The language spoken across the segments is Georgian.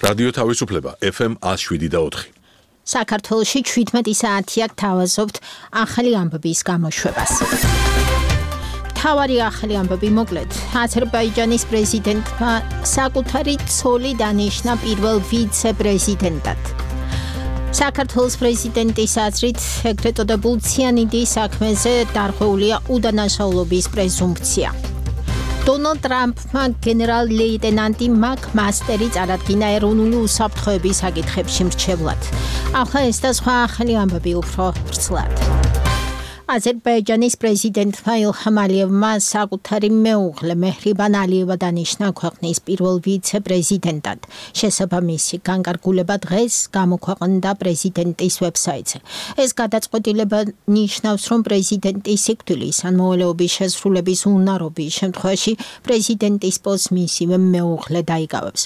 რადიო თავისუფლება FM 107.4. საქართველოში 17 საათია გთავაზობთ ახალი ამბების გამოშვებას. მთავარი ახალი ამბები მოკლედ. აზერბაიჯანის პრეზიდენტმა საკუთარი ცოლი დანიშნა პირველ ვიცე-პრეზიდენტად. საქართველოს პრეზიდენტის აზრით ეგრეთ წოდებულ ციანიდის საქმეზე დარღვეულია უდანაშაულობის პრეზუმპცია. დონალდ ტრამპმა გენერალ-ლეიტენანტი მაკ მასტერი წარადგინა ეროვნული უსაფრთხოების საკითხებში მრჩევლად. ახლა ეს და სხვა ახალი ამბები უფრო ვრცლად. აზერბაიჯანის პრეზიდენტმა ილჰამ ალიევმა საკუთარი მეუღლე მეჰრიბან ალიევა დანიშნა ქვეყნის პირველ ვიცე-პრეზიდენტად. შესაბამისი განკარგულება დღეს გამოქვეყნდა პრეზიდენტის ვებსაიტზე. ეს გადაწყვეტილება ნიშნავს, რომ პრეზიდენტის სიკვდილის ან მოვალეობის შესრულების უნარობის შემთხვევაში პრეზიდენტის პოსტს მისივე მეუღლე დაიკავებს.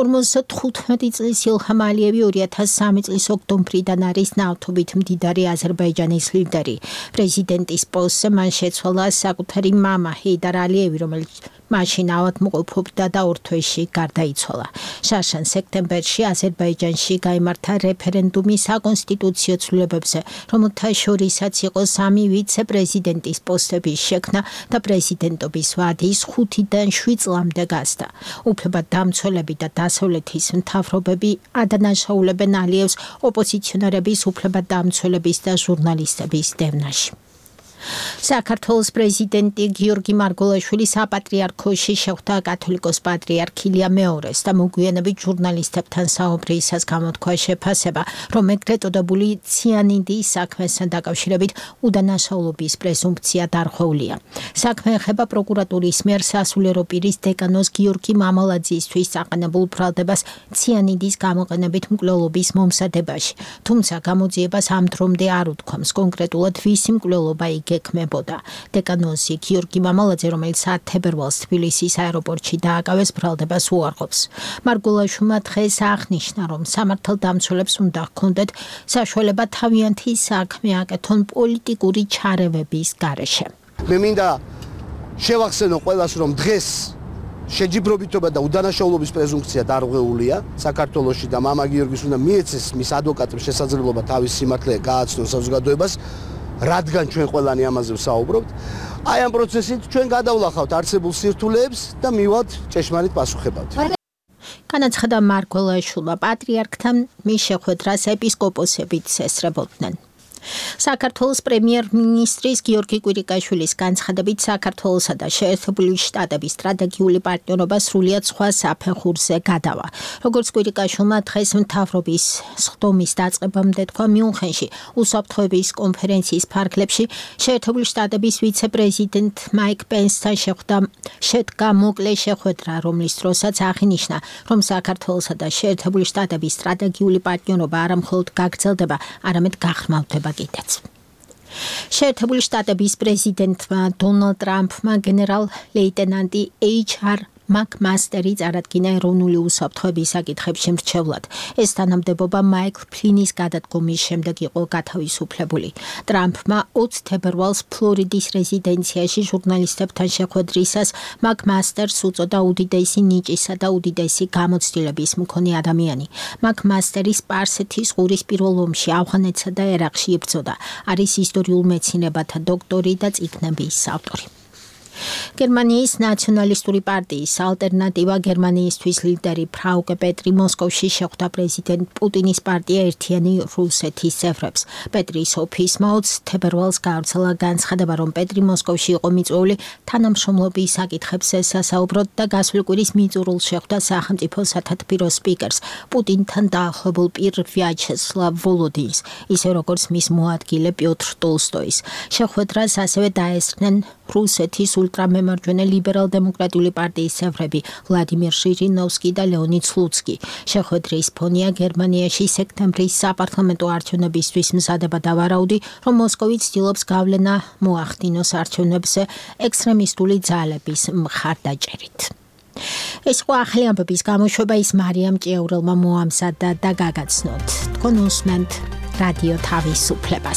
55 წლის ილჰამ ალიევი 2003 წლის ოქტომბრიდან არის ნავთობით მდიდარი აზერბაიჯანის ლიდერი. პრეზიდენტის პოსტზე მან შეცვალა საკუთარი მამა ჰეიდარ ალიევი, რომელიც მაშინ ავადმყოფობდა და 2 თვეში გარდაიცვალა. შარშან სექტემბერში აზერბაიჯანში გაიმართა რეფერენდუმი საკონსტიტუციო ცვლილებებზე, რომელთა შორისაც იყო 3 ვიცე-პრეზიდენტის პოსტების შექმნა და პრეზიდენტობის ვადის 5-დან 7 წლამდე გასდა. უფლებადამცველები და დასავლეთის მთავრობები ადანაშაულებენ ალიევს ოპოზიციონერების უფლებადამცველების და ჟურნალისტების დევნაში. საქართველოს პრეზიდენტი გიორგი მარგველაშვილი საპატრიარქოში შეხვდა კათოლიკოს პატრიარქ ილია მეორეს და მოგვიანებით ჟურნალისტებთან საუბრისას გამოთქვა შეფასება, რომ ეგრეთ წოდებული ციანიდის საქმესთან დაკავშირებით უდანაშაულობის პრეზუმპცია დარღვეულია. საქმე ეხება პროკურატურის მიერ სასულიერო პირის დეკანოს გიორგი მამალაძისთვის აყენებულ ბრალდებას ციანიდის გამოყენებით მკვლელობის მომზადებაში. თუმცა გამოძიებას ამ დრომდე არ უთქვამს კონკრეტულად ვისი მკვლელობა ეკმებოდა. დეკანოზი გიორგი მამალაძე, რომელიც 10 თებერვალს თბილისის აეროპორტში დააკავეს, ბრალდებას უარყოფს. მარგველაშვილმა დღეს აღნიშნა, რომ სამართალდამცველებს უნდა ჰქონდეთ საშუალება თავიანთი საქმე აკეთონ პოლიტიკური ჩარევების გარეშე. მე მინდა შევახსენო ყველას, რომ დღეს შეჯიბრობითობა და უდანაშაულობის პრეზუმპცია დარღვეულია საქართველოში და მამა გიორგის უნდა მიეცეს მის ადვოკატებს შესაძლებლობა თავის სიმართლე გააცნონ საზოგადოებას. რადგან ჩვენ ყველანი ამაზე ვსაუბრობთ, აი ამ პროცესით ჩვენ გადავლახავთ არსებულ სირთულეებს და მივად ჭეშმარიტ პასუხებად. განაცხადა მარგველაშვილმა, პატრიარქთან მის შეხვედრას ეპისკოპოსებიც ესწრებოდნენ. საქართველოს პრემიერ-მინისტრის გიორგი კვირიკაშვილის განცხადებით საქართველოსა და შეერთებული შტატების სტრატეგიული პარტნიორობა სრულიად სხვა საფეხურზე გადავა. როგორც კვირიკაშვილმა დღეს მთავრობის სხდომის დაწყებამდე თქვა, მიუნხენში უსაფრთხოების კონფერენციის ფარგლებში შეერთებული შტატების ვიცე-პრეზიდენტ მაიკ პენსთან შედგა მოკლე შეხვედრა, რომლის დროსაც აღინიშნა, რომ საქართველოსა და შეერთებული შტატების სტრატეგიული პარტნიორობა არა მხოლოდ გაგრძელდება, არამედ გაღრმავდება კიდეც. შეერთებული შტატების პრეზიდენტმა დონალდ ტრამპმა გენერალ-ლეიტენანტი HR მაკ მასტერი წარადგინა ეროვნული უსაფრთხოების საკითხებში მრჩევლად. ეს თანამდებობა მაიკლ ფლინის გადადგომის შემდეგ იყო გათავისუფლებული. ტრამპმა 20 თებერვალს ფლორიდის რეზიდენციაში ჟურნალისტებთან შეხვედრისას მაკ მასტერს უწოდა უდიდესი ნიჭისა და უდიდესი გამოცდილების მქონე ადამიანი. მაკ მასტერი სპარსეთის ყურის პირველ ომში ავღანეთსა და ერაყში იბრძოდა. არის ისტორიულ მეცნიერებათა დოქტორი და წიგნების ავტორი. გერმანიის ნაციონალისტური პარტიის ალტერნატივა გერმანიისთვის ლიდერი ფრაუკე პეტრი მოსკოვში შეხვდა პრეზიდენტ პუტინის პარტია ერთიანი რუსეთის წევრებს. პეტრის ოფისმა 20 თებერვალს გაავრცელა განცხადება, რომ პეტრი მოსკოვში იყო მიწვეული თანამშრომლობის საკითხებზე სასაუბროდ და გასული კვირის მიწურულს შეხვდა სახელმწიფო სათათბირო სპიკერს პუტინთან დაახლოებულ პირ ვიაჩესლავ ვოლოდინს, ისე როგორც მის მოადგილე პიოტრ ტოლსტოის. შეხვედრას ასევე დაესწრნენ რუსეთის ულტრამემარჯვენე ლიბერალ-დემოკრატიული პარტიის წევრები ვლადიმირ ჟირინოვსკი და ლეონიდ სლუცკი. შეხვედრის ფონია გერმანიაში სექტემბრის საპარლამენტო არჩევნებისთვის მზადება და ვარაუდი, რომ მოსკოვი ცდილობს გავლენა მოახდინოს არჩევნებზე ექსტრემისტული ძალების მხარდაჭერით. ეს იყო ახალი ამბების გამოშვება, ის მარიამ ჭიაურელმა მოამზადა და გაგაცნოთ. თქვენ უსმენთ რადიო თავისუფლებას.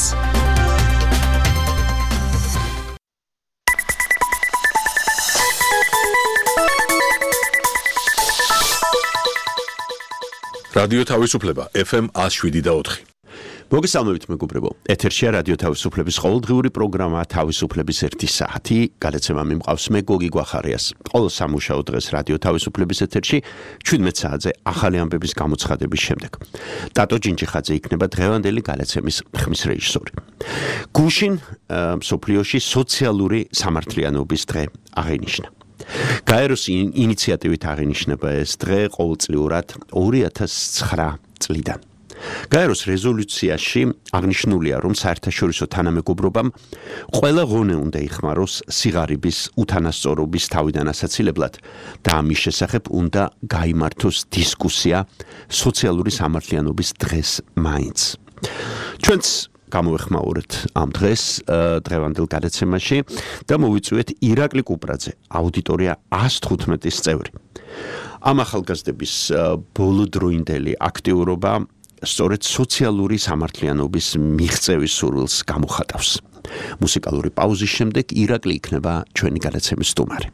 რადიო თავისუფლება FM 107.4. მოგესალმებით მეგობრებო. ეთერშია რადიო თავისუფლების ყოველდღიური პროგრამა თავისუფლების 1 საათი. გადაცემა მიმყავს მე გოგი გვახარიას. ყოველ სამუშაო დღეს რადიო თავისუფლების ეთერში 17 საათზე ახალი ამბების გამოცხადების შემდეგ. ტატო ჯინჯიხაძე იქნება დღევანდელი გადაცემის ხმის რეჟისორი. გუშინ მსოფლიოში სოციალური სამართლიანობის დღე აღინიშნა. გაეროს ინიციატივით აღინიშნება ეს დღე ყოველწლიურად 2009 წლიდან. გაეროს რეზოლუციაში აღნიშნულია, რომ საერთაშორისო თანამეგობრობამ ყველა ღონე უნდა იხმაროს სიღარიბის უთანასწორობის თავიდან ასაცილებლად და ამის შესახებ უნდა გაიმართოს დისკუსია სოციალური სამართლიანობის დღეს მაინც. ჩვენც გამოვეხმაურეთ ამ დღეს დღევანდელ გადაცემაში და მოვიწვიეთ ირაკლი კუპრაძე, აუდიტორია 115-ის წევრი. ამ ახალგაზრდების ბოლოდროინდელი აქტიურობა სწორედ სოციალური სამართლიანობის მიღწევის სურვილს გამოხატავს. მუსიკალური პაუზის შემდეგ ირაკლი იქნება ჩვენი გადაცემის სტუმარი.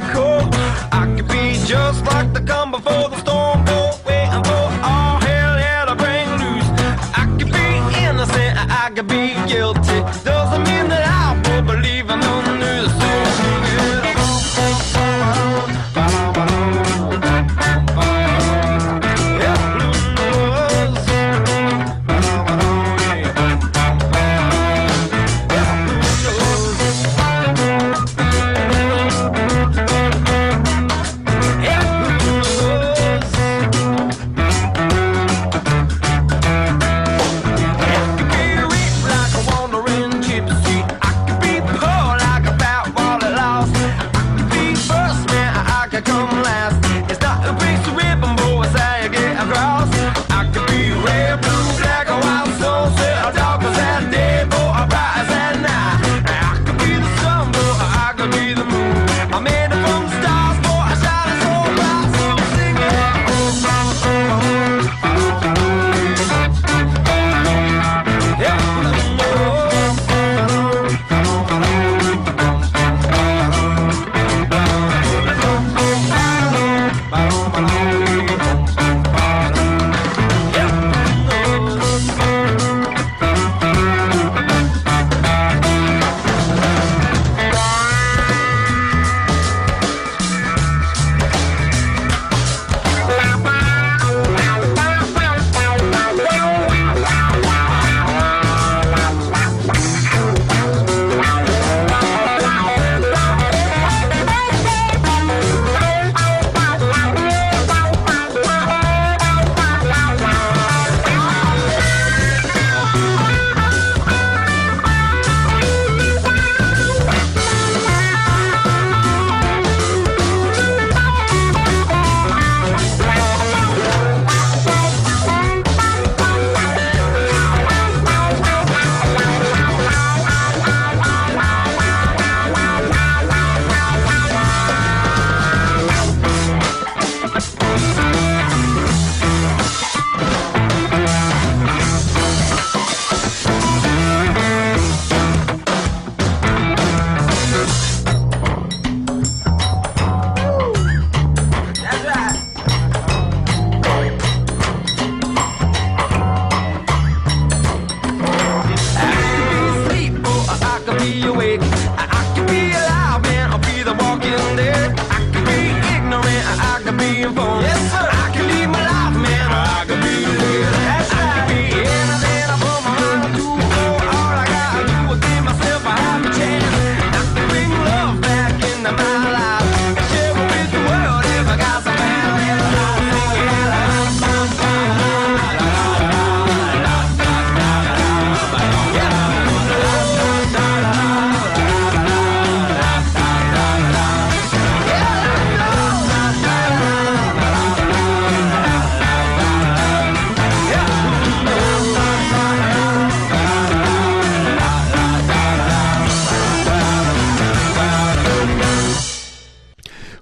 Just like the calm before the storm, waiting for all hell, yeah.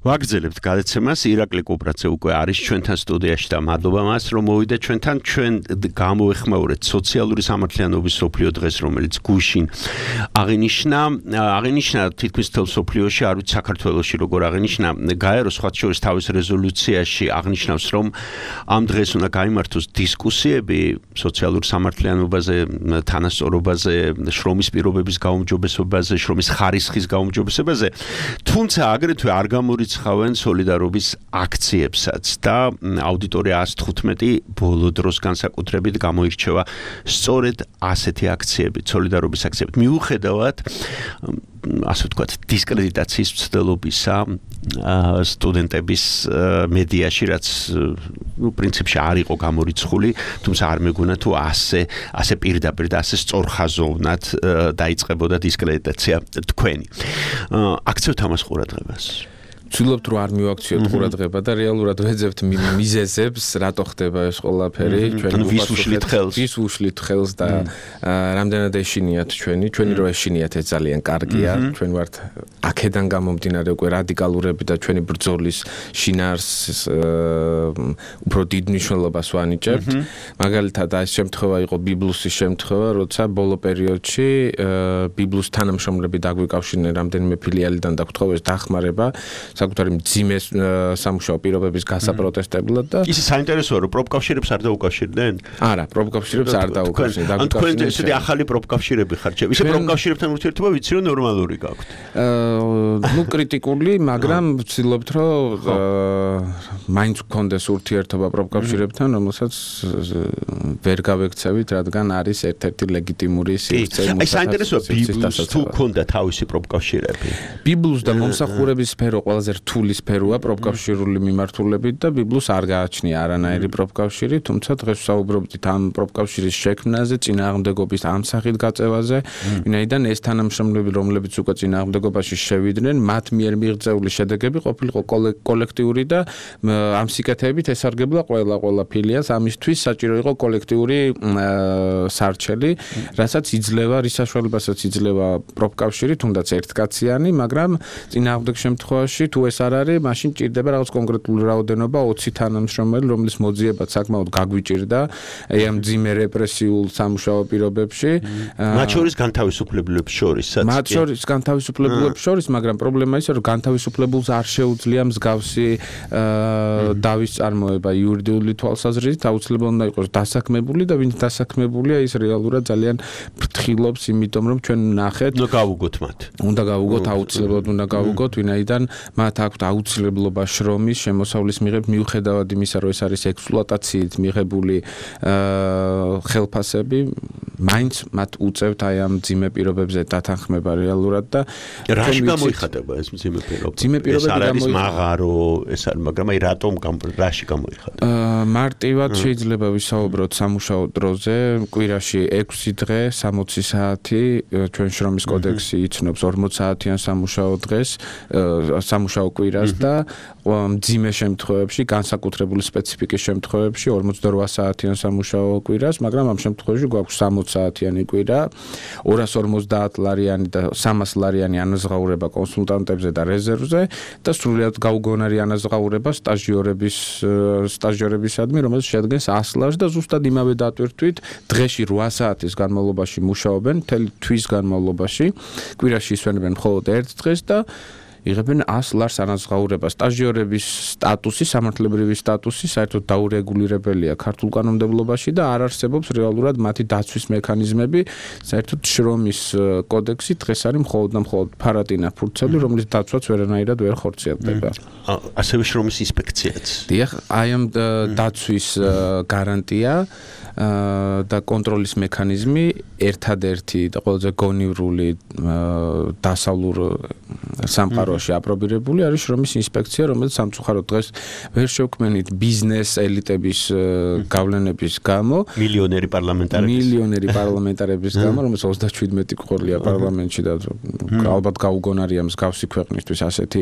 ვაგრძელებთ გადაცემას. ირაკლი კუპრაძე უკვე არის ჩვენთან სტუდიაში და მადლობა მას, რომ მოვიდა ჩვენთან. ჩვენ გამოეხმაურეთ სოციალური სამართლიანობის სოფლიო დღეს, რომელიც გუშინ აღინიშნა თითქმის მთელ სოფლიოში, არ ვიცი საქართველოში როგორ აღინიშნა. გაერო სხვა შორის თავის რეზოლუციაში აღნიშნავს, რომ ამ დღეს უნდა გაიმართოს დისკუსიები სოციალურ სამართლიანობაზე, თანასწორობაზე, შრომის პირობების გაუმჯობესებაზე, შრომის ხარისხის გაუმჯობესებაზე. თუმცა აგრეთვე არ გამორიცხავენ სოლიდარობის აქციებსაც და აუდიტორია 115 ბოლო დროს განსაკუთრებით გამოირჩევა სწორედ ასეთი აქციებით, სოლიდარობის აქციებით. მიუხედავად ასე ვთქვათ, დისკრედიტაციის მცდელობისა სტუდენტების მედიაში, რაც პრინციპში არ იყო გამორიცხული, თუმცა არ მეგონა თუ ასე პირდაპირ და ასე სწორხაზოვნად დაიწყებოდა დისკრედიტაცია თქვენი. აქცევთ ამას ყურადღებას. ვცდილობთ რომ არ მივაქციოთ ყურადღება და რეალურად ვეძებთ მიზეზებს, რატო ხდება ეს ყველაფერი, ჩვენ ვის უშლით ხელს და რამდენად ეშინიათ ჩვენი რომ ეშინიათ ეს ძალიან კარგია. ჩვენ ვართ აქედან გამომდინარე უკვე რადიკალურები და ჩვენი ბრძოლის შინაარსს უფრო დიდ მნიშვნელობას ვანიჭებთ. მაგალითად, ეს შემთხვევა იყო ბიბლუსის შემთხვევა, როცა ბოლო პერიოდში ბიბლუს თანამშრომლები დაგვიკავშირდნენ რამდენიმე ფილიალიდან და გთხოვეს დახმარება საკუთარი მძიმე სამუშაო პირობების გასაპროტესტებლად და ისე საინტერესოა რომ პროფკავშირებს არ დაუკავშირდნენ? არა, პროფკავშირებს არ დაუკავშირდნენ. ან თქვენ ესეთი ახალი პროფკავშირები ხართ? ისე პროფკავშირებთან ურთიერთობა ვიცი რომ ნორმალური გაქვთ. ნუ კრიტიკული, მაგრამ ვცდილობთ რომ მაინც გქონდეს ურთიერთობა პროფკავშირებთან, რომელსაც ვერ გავექცევით, რადგან არის ერთ-ერთი ლეგიტიმური სივრცე. აი საინტერესოა ბიბლუს თუ ქონდა თავისი პროფკავშირები. ბიბლუს და მომსახურების სფერო ყველაზე რთული სფეროა პროფკავშირული მიმართულებით და ბიბლუს არ გააჩნია არანაირი პროფკავშირი, თუმცა დღეს ვსაუბრობთ ამ პროფკავშირის შექმნაზე, წინააღმდეგობის ამ სახით გაწევაზე, ვინაიდან ეს თანამშრომლები, რომლებიც უკვე წინააღმდეგობაში შევიდნენ, მათ მიერ მიღწეული შედეგები ყოფილიყო კოლექტიური და ამ სიკეთეებით ესარგებლა ყველა ფილიალს. ამისთვის საჭირო იყო კოლექტიური სარჩელი, რასაც რის საშუალებასაც იძლევა პროფკავშირი, თუნდაც ერთკაციანი, მაგრამ წინააღმდეგ შემთხვევაში თუ ეს არ არის, მაშინ ჭირდება რაღაც კონკრეტული რაოდენობა 20 თანამშრომელი, რომლის მოძიებაც საკმაოდ გაგვიჭირდა ამ მძიმე რეპრესიულ სამუშაო პირობებში. მათ შორის განთავისუფლებულებს შორისაც. მათ შორის განთავისუფლებულებს შორის, მაგრამ პრობლემა ისაა, რომ განთავისუფლებულს არ შეუძლია მსგავსი დავის წარმოება იურიდიული თვალსაზრისით, აუცილებლად უნდა იყოს დასაქმებული და ვინც დასაქმებულია, ის რეალურად ძალიან ფრთხილობს, იმიტომ რომ ჩვენ ნახეთ, უნდა გავუგოთ მათ. უნდა გავუგოთ, აუცილებლად უნდა გავუგოთ, ვინაიდან მათ აქვთ აუცილებლობა შრომის შემოსავლის მიღებით, მიუხედავად იმისა, რომ ეს არის ექსპლუატაციით მიღებული ხელფასები, მაინც მათ უწევთ აი ამ მძიმე პირობებზე დათანხმება რეალურად და რაში გამოიხატება ეს მძიმე პირობები? ეს არ არის მაღარო, ეს არის, მაგრამ აი რაში გამოიხატება? მარტივად შეიძლება ვისაუბროთ სამუშაო დროზე, კვირაში 6 დღე, 60 საათი, ჩვენ შრომის კოდექსი იცნობს 40 საათიან სამუშაო დღეს, სამუშაო კვირას და მძიმე შემთხვევებში, განსაკუთრებული სპეციფიკის შემთხვევებში 48 საათიან სამუშაო კვირას, მაგრამ ამ შემთხვევაში გვაქვს 60 საათიანი კვირა, 250 ლარიანი და 300 ლარიანი ანაზღაურება კონსულტანტებზე და რეზერვზე და სრულიად გაუგონარი ანაზღაურება სტაჟიორებისადმი, რომელიც შეადგენს 100 ლარს და ზუსტად იმავე დატვირთვით დღეში 8 საათის განმავლობაში მუშაობენ, მთელი თვის განმავლობაში, კვირაში ისვენებენ მხოლოდ 1 დღეს და იღებენ 100 ლარს ანაზღაურება. სტაჟიორების სტატუსი, სამართლებრივი სტატუსი საერთოდ დაურეგულირებელია ქართულ კანონმდებლობაში და არ არსებობს რეალურად მათი დაცვის მექანიზმები. საერთოდ შრომის კოდექსი დღეს არის მხოლოდ და მხოლოდ ფარატინა ფურცელი, რომლის დაცვაც ვერანაირად ვერ ხორციელდება. ასევე შრომის ინსპექციაც. დიახ, აი ამ დაცვის გარანტია და კონტროლის მექანიზმი ერთადერთი და ყველაზე გონივრული დასავლურ სამყაროში აპრობირებული არის შრომის ინსპექცია, რომელიც სამწუხაროდ დღეს ვერ შევქმნით ბიზნეს ელიტების გავლენების გამო, მილიონერი პარლამენტარების გამო, რომელიც 37 ყოლია პარლამენტში და ალბათ გაუგონარია მსგავსი ქვეყნისთვის ასეთი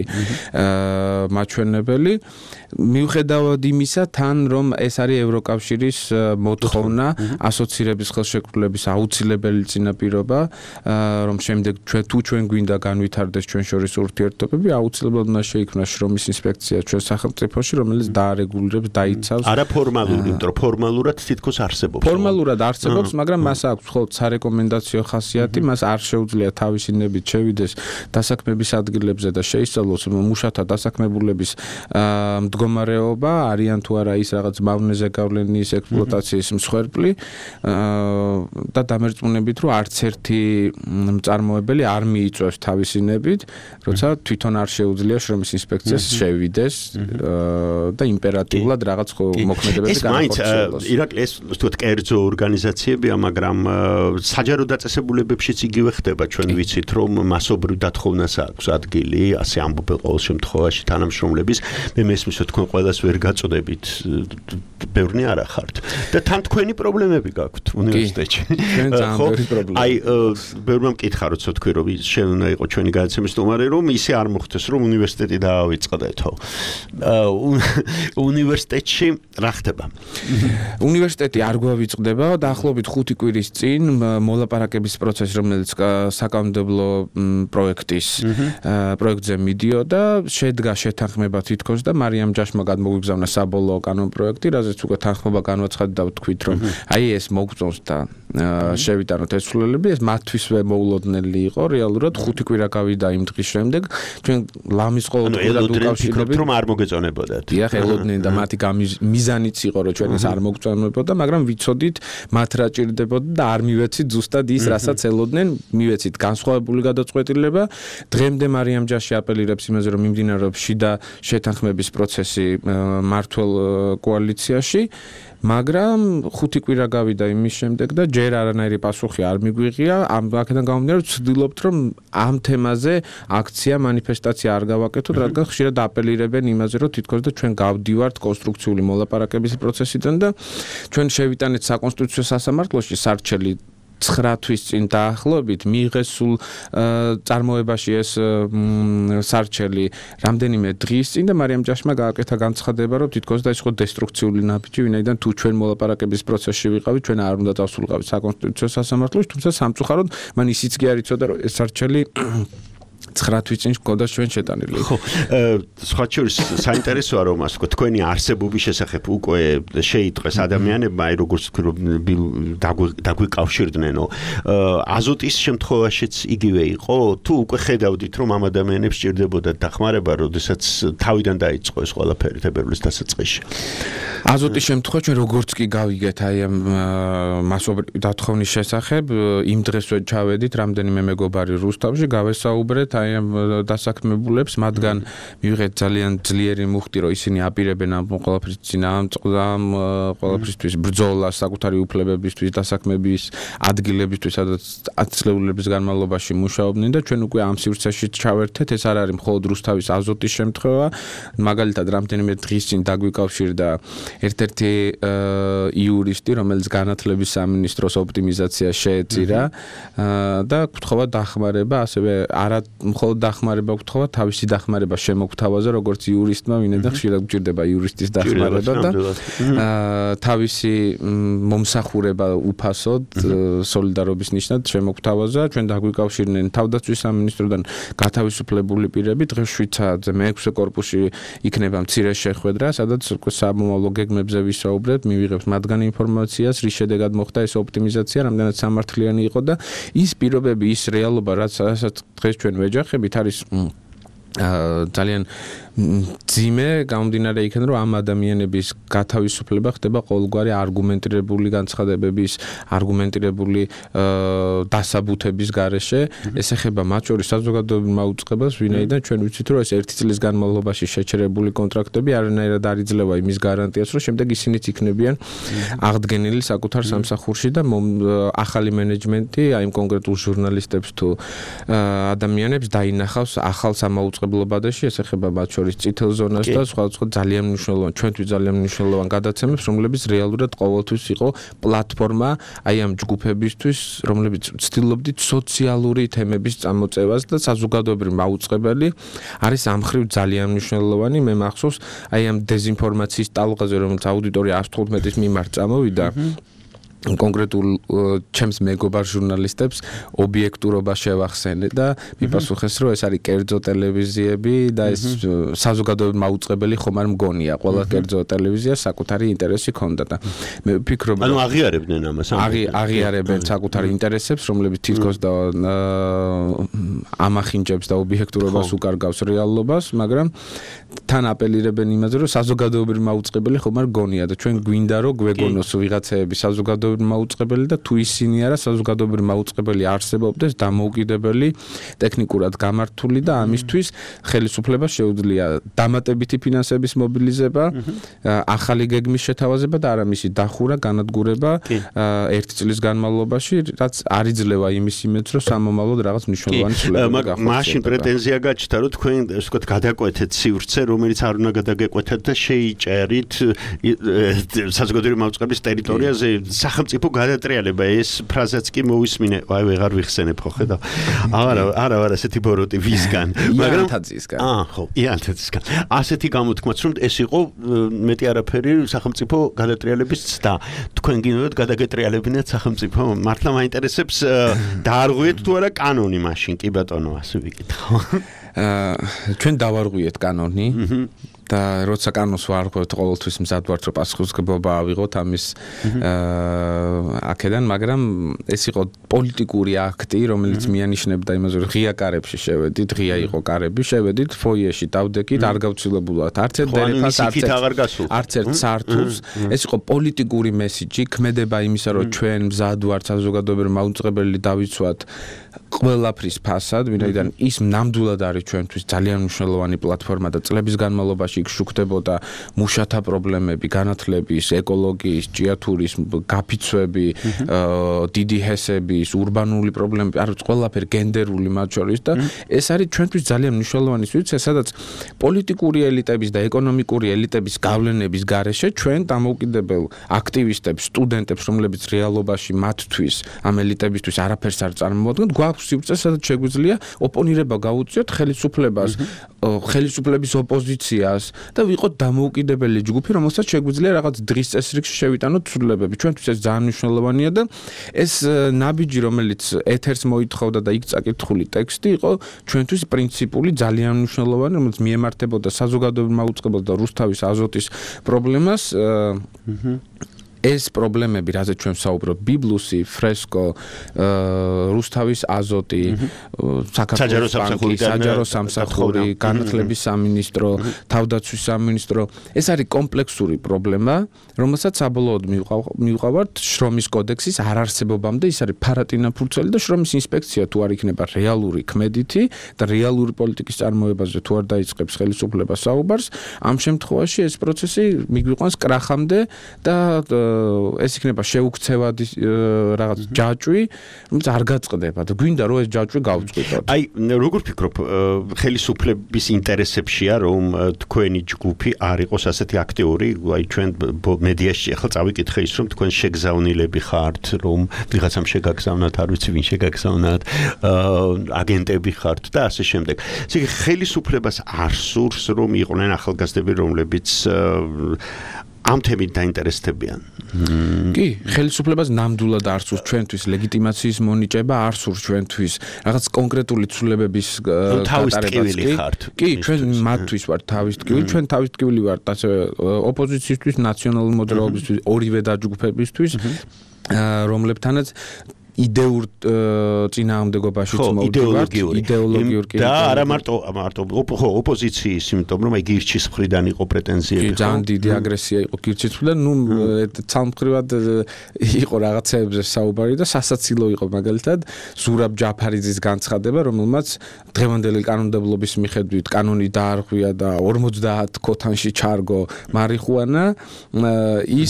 მაჩვენებელი. მიუხედავად იმისა, თან რომ ეს არის ევროკავშირის მოთხოვნა ქონა ასოცირების ხელშეკრულების აუცილებელი წინაპირობა, რომ შემდეგ ჩვენ გვინდა განვითარდეს ჩვენ შორის ურთიერთობები, აუცილებლად უნდა შეიქმნას შრომის ინსპექცია ჩვენ სახელმწიფოში, რომელიც დაარეგულირებს, დაიცავს. არა ფორმალური, იმიტომ რომ ფორმალურად თითქოს არსებობს. ფორმალურად არსებობს, მაგრამ მას აქვს მხოლოდ სარეკომენდაციო ხასიათი, მას არ შეუძლია თავისი ნებით შევიდეს დასაქმების ადგილებზე და შეისწავლოს მუშათა დასაქმებულების მდგომარეობა, არიან თუ არა ის რაღაც მავნეზე გავლენის ექსპლუატაციის მსხვერპლი და დამერწმუნებით, რომ არც ერთი მწარმოებელი არ მიიწვევს თავისი ნებით, როცა თვითონ არ შეუძლია შრომის ინსპექციას შევიდეს და იმპერატიულად რაღაც მოქმედებები განახორციელოს. ირაკლი ეს თუთ კერძო ორგანიზაციებია, მაგრამ საჯარო დაწესებულებებშიც იგივე ხდება, ჩვენ ვიცით, რომ მასობრივ დათხოვნას აქვს ადგილი, ასე ამბობენ ყოველ შემთხვევაში თანამშრომლების, მე მესმის რომ თქვენ ყველას ვერ გაწოდებით, ბევრნი არ ახართ და თან თქვენი პრობლემები გაქვთ უნივერსიტეტში. ჩვენ ძალიან ბევრი პრობლემა. აი, ბევრმა მკითხა, როცა თქვი, რომ შენ უნდა იყო ჩვენი გადაცემის სტუმარი, რომ ისე არ მოხდეს, რომ უნივერსიტეტი დაავიწყდეთო. უნივერსიტეტში რა ხდება? უნივერსიტეტი არ გვავიწყდება, დაახლოებით 5 კვირის წინ მოლაპარაკების პროცესი, რომელიც საკანონმდებლო პროექტზე მიდიოდა, შედგა შეთანხმება თითქოს და მარიამ ჯაშმა გადმოგვიგზავნა საბოლოო კანონ პროექტი, რაზეც უკვე თანხმობა განვაცხადდა და ვთქვით, რომ აი ეს მოგწონს და შევიტანოთ ეს ცვლილები, ეს მათთვისვე მოულოდნელი იყო, რეალურად 5 კვირა გავიდა იმ დღის შემდეგ, ჩვენ ლამის ყოველდღიურად უკავშირდებით, რომ არ მოგეწონებოდათ. დიახ, ელოდნენ და მათი მიზანიც იყო, რომ ჩვენ ეს არ მოგწონებოდა, მაგრამ ვიცოდით, მათ რა ჭირდებოდა და არ მივეცით ზუსტად ის, რასაც ელოდნენ, მივეცით განსხვავებული გადაწყვეტილება. დღემდე მარიამ ჯაში აპელირებს იმაზე, რომ მიმდინარეობს შიდა შეთანხმების პროცესი მართლ კოალიციაში, მაგრამ 5 კვირა გავიდა იმის შემდეგ და ჯერ არანაირი პასუხი არ მიგვიღია. აქედან გამომდინარე, ვცდილობთ, რომ ამ თემაზე აქცია, მანიფესტაცია არ გავაკეთოთ, რადგან ხშირად აპელირებენ იმაზე, რომ თითქოს და ჩვენ გავდივართ კონსტრუქციული მოლაპარაკების პროცესიდან და ჩვენ შევიტანეთ საკონსტიტუციო სასამართლოში სარჩელი 9 თვის წინ დაახლოებით მიიღეს სულ წარმოებაში ეს სარჩელი რამდენიმე დღის წინ და მარიამ ჯაშმა გააკეთა განცხადება, რომ თითქოს და ის იყო დესტრუქციული ნაბიჯი, ვინაიდან თუ ჩვენ მოლაპარაკების პროცესში ვიყავით, ჩვენ არ უნდა დავსულიყავით საკონსტიტუციო სასამართლოში, თუმცა სამწუხაროდ მან ისიც კი არ იცოდა, რომ ეს სარჩელი 9 თვის წინ გქონდა ჩვენ შეტანილი. ხო, სხვა შორის საინტერესოა რომ ასე ვთქვათ, თქვენი არსებობის შესახებ უკვე შეიტყვეს ადამიანებმა, აი როგორც თქვი რომ დაგვიკავშირდნენო. აზოტის შემთხვევაშიც იგივე იყო, თუ უკვე ხედავდით რომ ამ ადამიანებს სჭირდებოდათ დახმარება, როდესაც თავიდან დაიწყო ეს ყველაფერი თებერვლის დასაწყისში. აზოტის შემთხვევაში ჩვენ როგორც კი გავიგეთ აი ამ მასობრივი დათხოვნის შესახებ, იმ დღესვე ჩავედით რამდენიმე მეგობარი რუსთავში, გავესაუბრეთ აი ამ დასაქმებულებს, მათგან მივიღეთ ძალიან ძლიერი მუხტი, რომ ისინი აპირებენ ამ ყველაფრის წინააღმდეგ, ყველაფრისთვის ბრძოლას, საკუთარი უფლებებისთვის, დასაქმების ადგილებისთვის, სადაც 10 წლების განმავლობაში მუშაობდნენ და ჩვენ უკვე ამ სივრცეში ჩავერთეთ. ეს არ არის მხოლოდ რუსთავის აზოტის შემთხვევა, მაგალითად რამდენიმე დღის წინ დაგვიკავშირდა ერთ-ერთი იურისტი, რომელიც განათლების სამინისტროს ოპტიმიზაციას შეეწირა და გთხოვა დახმარება, ასევე არა მხოლოდ დახმარება გთხოვა, თავისი დახმარება შემოგთავაზა, როგორც იურისტმა, ვინაიდან ხშირად გვჭირდება იურისტის დახმარება და თავისი მომსახურება უფასოდ სოლიდარობის ნიშნად შემოგთავაზა. ჩვენ დაგვიკავშირდნენ თავდაცვის სამინისტროდან გათავისუფლებული პირები, დღეს 7 საათზე მე-6 კორპუსში იქნება მცირე შეხვედრა, სადაც სამომავლო გეგმებზე ვისაუბრებთ, მივიღებთ მათგან ინფორმაციას, რის შედეგად მოხდა ეს ოპტიმიზაცია, რამდენად სამართლიანი იყო და ის პირობები, ის რეალობა, რასაც დღეს ჩვენ ვეჯახებით, არის ძალიან ძიმე გამომდინარე იქიდან, რომ ამ ადამიანების გათავისუფლება ხდება ყოველგვარი არგუმენტირებული განცხადებების, არგუმენტირებული დასაბუთების გარეშე. ეს ეხება მათ შორის საზოგადოებრივ მაუწყებელს, ვინაიდან ჩვენ ვიცით, რომ ეს 1 წლის განმავლობაში შეჩერებული კონტრაქტები არანაირად არ იძლევა იმის გარანტიას, რომ შემდეგ ისინიც იქნებიან აღდგენილი საკუთარ სამსახურში და ახალი მენეჯმენტი აი იმ კონკრეტულ ჟურნალისტებს თუ ადამიანებს დაინახავს ახალ სამაუწყებლობადაში, ეს ეხება მათ შორის წითელ ზონას და სხვადასხვა ძალიან მნიშვნელოვან, ჩვენთვის ძალიან მნიშვნელოვან გადაცემებს, რომლებიც რეალურად ყოველთვის იყო პლატფორმა აი ამ ჯგუფებისთვის, რომლებიც ცდილობდით სოციალური თემების წამოწევას და საზოგადოებრივ მაუწყებელი არის ამ ხრივ ძალიან მნიშვნელოვანი. მე მახსოვს აი ამ დეზინფორმაციის ტალღაზე, რომელიც აუდიტორია 115-ის მიმართ წამოვიდა, კონკრეტულ ჩემს მეგობარ ჟურნალისტებს ობიექტურობა შევახსენე და მიპასუხეს რომ ეს არის კერძო ტელევიზიები და ეს საზოგადოებრივ მაუწყებელი ხომ არ მგონია ყველა კერძო ტელევიზიას საკუთარი ინტერესი ჰქონდა და მე ვფიქრობ ანუ აღიარებდნენ ამას აღიარებენ საკუთარი ინტერესებს რომლებიც თითქოს და ამახინჯებს და ობიექტურობას უკარგავს რეალობას მაგრამ თან აპელირებენ იმაზე რომ საზოგადოებრივ მაუწყებელი ხომ არ გონია და ჩვენ გვინდა რომ გვეგონოს ვიღაცეები საზოგადოებრივ მაუწყებელი და თუ ისინი არა საზოგადოებრივ მაუწყებელი არსებობდეს დამოუკიდებელი ტექნიკურად გამართული და ამისთვის ხელისუფლებას შეუძლია დამატებითი ფინანსების მობილიზება, ახალი გეგმის შეთავაზება და არა მისი დახურა, განადგურება 1 წლის განმავლობაში, რაც არ იძლევა იმის იმედს, რომ სამომავლოდ რაღაც მნიშვნელოვანი ცვლილებები გახდეს. მაშინ პრეტენზია გაჩნდა, რომ თქვენ ასე ვთქვათ, გადაკვეთეთ სივრცე, რომელიც არ უნდა გადაგეკვეთათ და შეიჭერით საზოგადოებრივ მაუწყებლის ტერიტორიაზე სახელმწიფო გადატრიალება ეს ფრაზაც კი მოვისმინე, აი ვეღარ ვიხსენებ ხო ხედავ. არა ესეთი ბოროტი ვისგან, მაგრამ თაძისგან. ხო, იანთაძისგან. ასეთი გამოთქმაც რომ ეს იყო მეტი არაფერი სახელმწიფო გადატრიალების ცდა. თქვენ გინდათ გადაგეტრიალებინათ სახელმწიფო, მართლა მაინტერესებს დაარღვიეთ თუ არა კანონი მაშინ, კი ბატონო, ასე ვიკითხო. ჩვენ დავარღვიეთ კანონი. და როცა კანონს ვარღვევთ ყოველთვის მზად ვართ რომ პასუხისმგებლობა ავიღოთ ამის აქედან მაგრამ ეს იყო პოლიტიკური აქტი რომელიც მიანიშნებდა იმაზე რომ ღია კარებში შევედით ღია იყო კარები შევედით ფოიეში დავდეკით არ გავცილებულად არც ერთ დერეფას არც ერთ სართულს ეს იყო პოლიტიკური მესიჯი ქმედება იმისა რომ ჩვენ მზად ვართ საზოგადოებრივ მაუწყებელი დავიცვათ ყველაფრის ფასად ვინაიდან ის ნამდვილად არის ჩვენთვის ძალიან მნიშვნელოვანი პლატფორმა და წლების განმავლობაში იქ შუქდებოდა მუშათა პრობლემები, განათლების, ეკოლოგიის, ჭიათურის, გაფიცვები, დიდი ჰესების, ურბანული პრობლემები, არის ყველაფერი გენდერული მათ შორის და ეს არის ჩვენთვის ძალიან მნიშვნელოვანი სივრცე, სადაც პოლიტიკური ელიტების და ეკონომიკური ელიტების გავლენების გარეშე ჩვენ დამოუკიდებელ აქტივისტებს, სტუდენტებს, რომლებიც რეალობაში მათთვის ამ ელიტებისთვის არაფერს არ წარმოადგენთ, გვაქვს სივრცე, სადაც შეგვიძლია ოპონირება გაუწიოთ ხელისუფლებას, ხელისუფლების ოპოზიციას და ვიყოთ დამოუკიდებელი ჯგუფი, რომელსაც შეგვიძლია რაღაც დღის წესრიგში შევიტანოთ ცვლილებები. ჩვენთვის ეს ძალიან მნიშვნელოვანია და ეს ნაბიჯი, რომელიც ეთერს მოითხოვდა და იქ წაკითხული ტექსტი იყო ჩვენთვის პრინციპული, ძალიან მნიშვნელოვანი, რომელიც მიემართებოდა საზოგადოებრივ მაუწყებელს და რუსთავის აზოტის პრობლემას. ეს პრობლემები, რაზეც ჩვენ ვსაუბრობთ, ბიბლუსი, ფრესკო, რუსთავის აზოტი, საქართველოს ბანკი, საჯარო სამსახური, განათლების სამინისტრო, თავდაცვის სამინისტრო, ეს არის კომპლექსური პრობლემა, რომელსაც საბოლოოდ მივყავართ შრომის კოდექსის არარსებობამდე, ის არის ფარატინაფურცელი და შრომის ინსპექცია თუ არ იქნება რეალური ქმედითი და რეალური პოლიტიკის წარმოებაზე თუ არ დაიწყებს ხელისუფლება საუბარს, ამ შემთხვევაში ეს პროცესი მიგვიყვანს კრახამდე და ეს იქნება შეუქცევადი რაღაც ჯაჭვი, რომელიც არ გაწყდება და გვინდა რომ ეს ჯაჭვი გავწყვიტოთ. აი, როგორ ფიქრობ, ხელისუფლების ინტერესებშია რომ თქვენი ჯგუფი არ იყოს ასეთი აქტიური, აი ჩვენ მედიაში ახლა წავიკითხე ის რომ თქვენ შეგზავნილები ხართ, რომ ვიღაცამ შეგაგზავნათ, არ ვიცი ვინ შეგაგზავნათ, აგენტები ხართ და ასე შემდეგ. ესე იგი ხელისუფლებას არ სურს რომ იყვნენ ახალგაზრდები, რომლებიც ამ თემით დაინტერესდებიან. კი, ხელისუფლებას ნამდვილად არ სურს ჩვენთვის ლეგიტიმაციის მონიჭება, არ სურს ჩვენთვის რაღაც კონკრეტული ცვლილებების გატარებაც კი, ჩვენ მათთვის ვართ თავის ტკივილი, ჩვენ თავის ტკივილი ვართ ასევე ოპოზიციისთვის, ნაციონალური მოძრაობისთვის, ორივე დაჯგუფებისთვის, რომლებთანაც იდეურ წინააღმდეგობაშიც მოვდივართ, იდეოლოგიურ კი. და არა მარტო ოპოზიციის, იმიტომ რომ აი გირჩის მხრიდან იყო პრეტენზიები. კი, ძალიან დიდი აგრესია იყო გირჩის მხრიდან, ცალმხრივად იყო რაღაცეებზე საუბარი და სასაცილო იყო მაგალითად ზურაბ ჯაფარიძის განცხადება, რომელმაც დღევანდელი კანონმდებლობის მიხედვით კანონი დაარღვია და 50 ქოთანში ჩარგო მარიხუანა, ის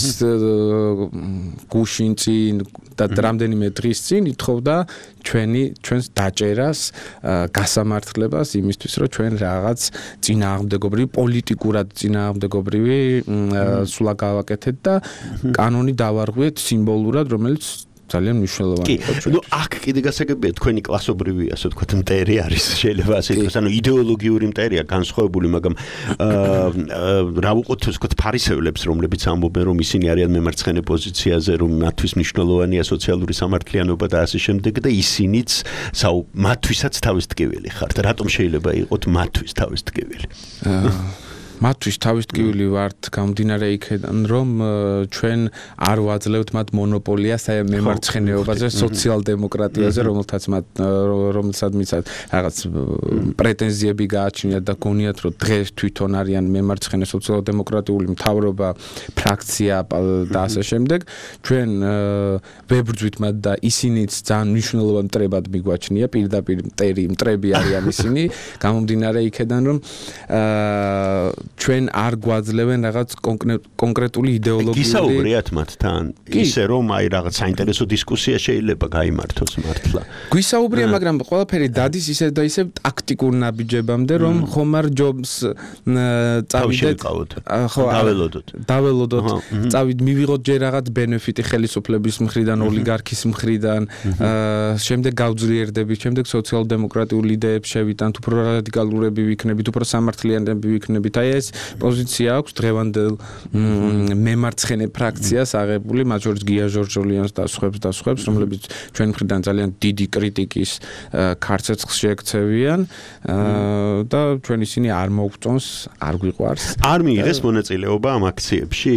გუშინ წინ და რამდენიმე დღის წინ ითხოვდა ჩვენს დაჭერას, გასამართლებას იმისთვის, რომ ჩვენ რაღაც წინააღმდეგობრივი, პოლიტიკურად წინააღმდეგობრივი სულა გავაკეთეთ და კანონი დავარღვიეთ სიმბოლურად, რომელიც ძალიან მნიშვნელოვანი იყო ჩვენ. ნუ აქ კიდე გასაგებია თქვენი კლასობრივი ასე ვთქვათ მტერი არის შეიძლება ასე ითქვას, ანუ იდეოლოგიური მტერია განსხვავებული, მაგრამ რა ვუყოთ ვთქვათ ფარისევლებს, რომლებიც ამბობენ რომ ისინი არიან მემარცხენე პოზიციაზე, რომ მათთვის მნიშვნელოვანია სოციალური სამართლიანობა და ასე შემდეგ და ისინიც მათთვისაც თავის ტკივილი ხართ. რატომ შეიძლება იყოთ მათთვის თავის ტკივილი? მათთვის თავის ტკივილი ვართ გამდინარე იქიდან, რომ ჩვენ არ ვაძლევთ მათ მონოპოლიას აი მემარცხენეობაზე, სოციალ-დემოკრატიაზე, რომელსაც მიცად რაღაც პრეტენზიები გააჩნიათ და გონიათ, რომ დღეს თვითონ არიან მემარცხენე სოციალ-დემოკრატიული მთავრობა, ფრაქცია და ასე შემდეგ. ჩვენ ვებრძვით მათ და ისინიც ძალიან მნიშვნელოვან მტრებად მიგვაჩნია, პირდაპირ მტრები არიან ისინი, გამომდინარე იქიდან, რომ ჩვენ არ გვაძლევენ რაღაც კონკრეტული იდეოლოგიური გისაუბრიათ მათთან ისე რომ აი რაღაც საინტერესო დისკუსია შეიძლება გაიმართოს მართლა გვისაუბრია მაგრამ ყველაფერი დადის ისე და ისე ტაქტიკურ ნაბიჯებამდე რომ ხომ არ ჯობს წავიდეთ დაველოდოთ წავიდ მივიღოთ ჯერ რაღაც ბენეფიტი ხელისუფლების მხრიდან ოლიგარქის მხრიდან შემდეგ გავძლიერდებით შემდეგ სოციალ-დემოკრატიული იდეებს შევიტანთ უფრო რადიკალურები ვიქნებით უფრო სამართლიანები ვიქნებით აი ეს პოზიცია აქვს დღევანდელ მემარცხენე ფრაქციას აღებული მათ შორის გია ჟორჟოლიანს და სხვებს რომლებიც ჩვენ მხრიდან ძალიან დიდი კრიტიკის ქარცეცხლს შეექცევიან და ჩვენ ისინი არ მოგწონს არ გვიყვარს არ მიიღეს მონაწილეობა ამ აქციებში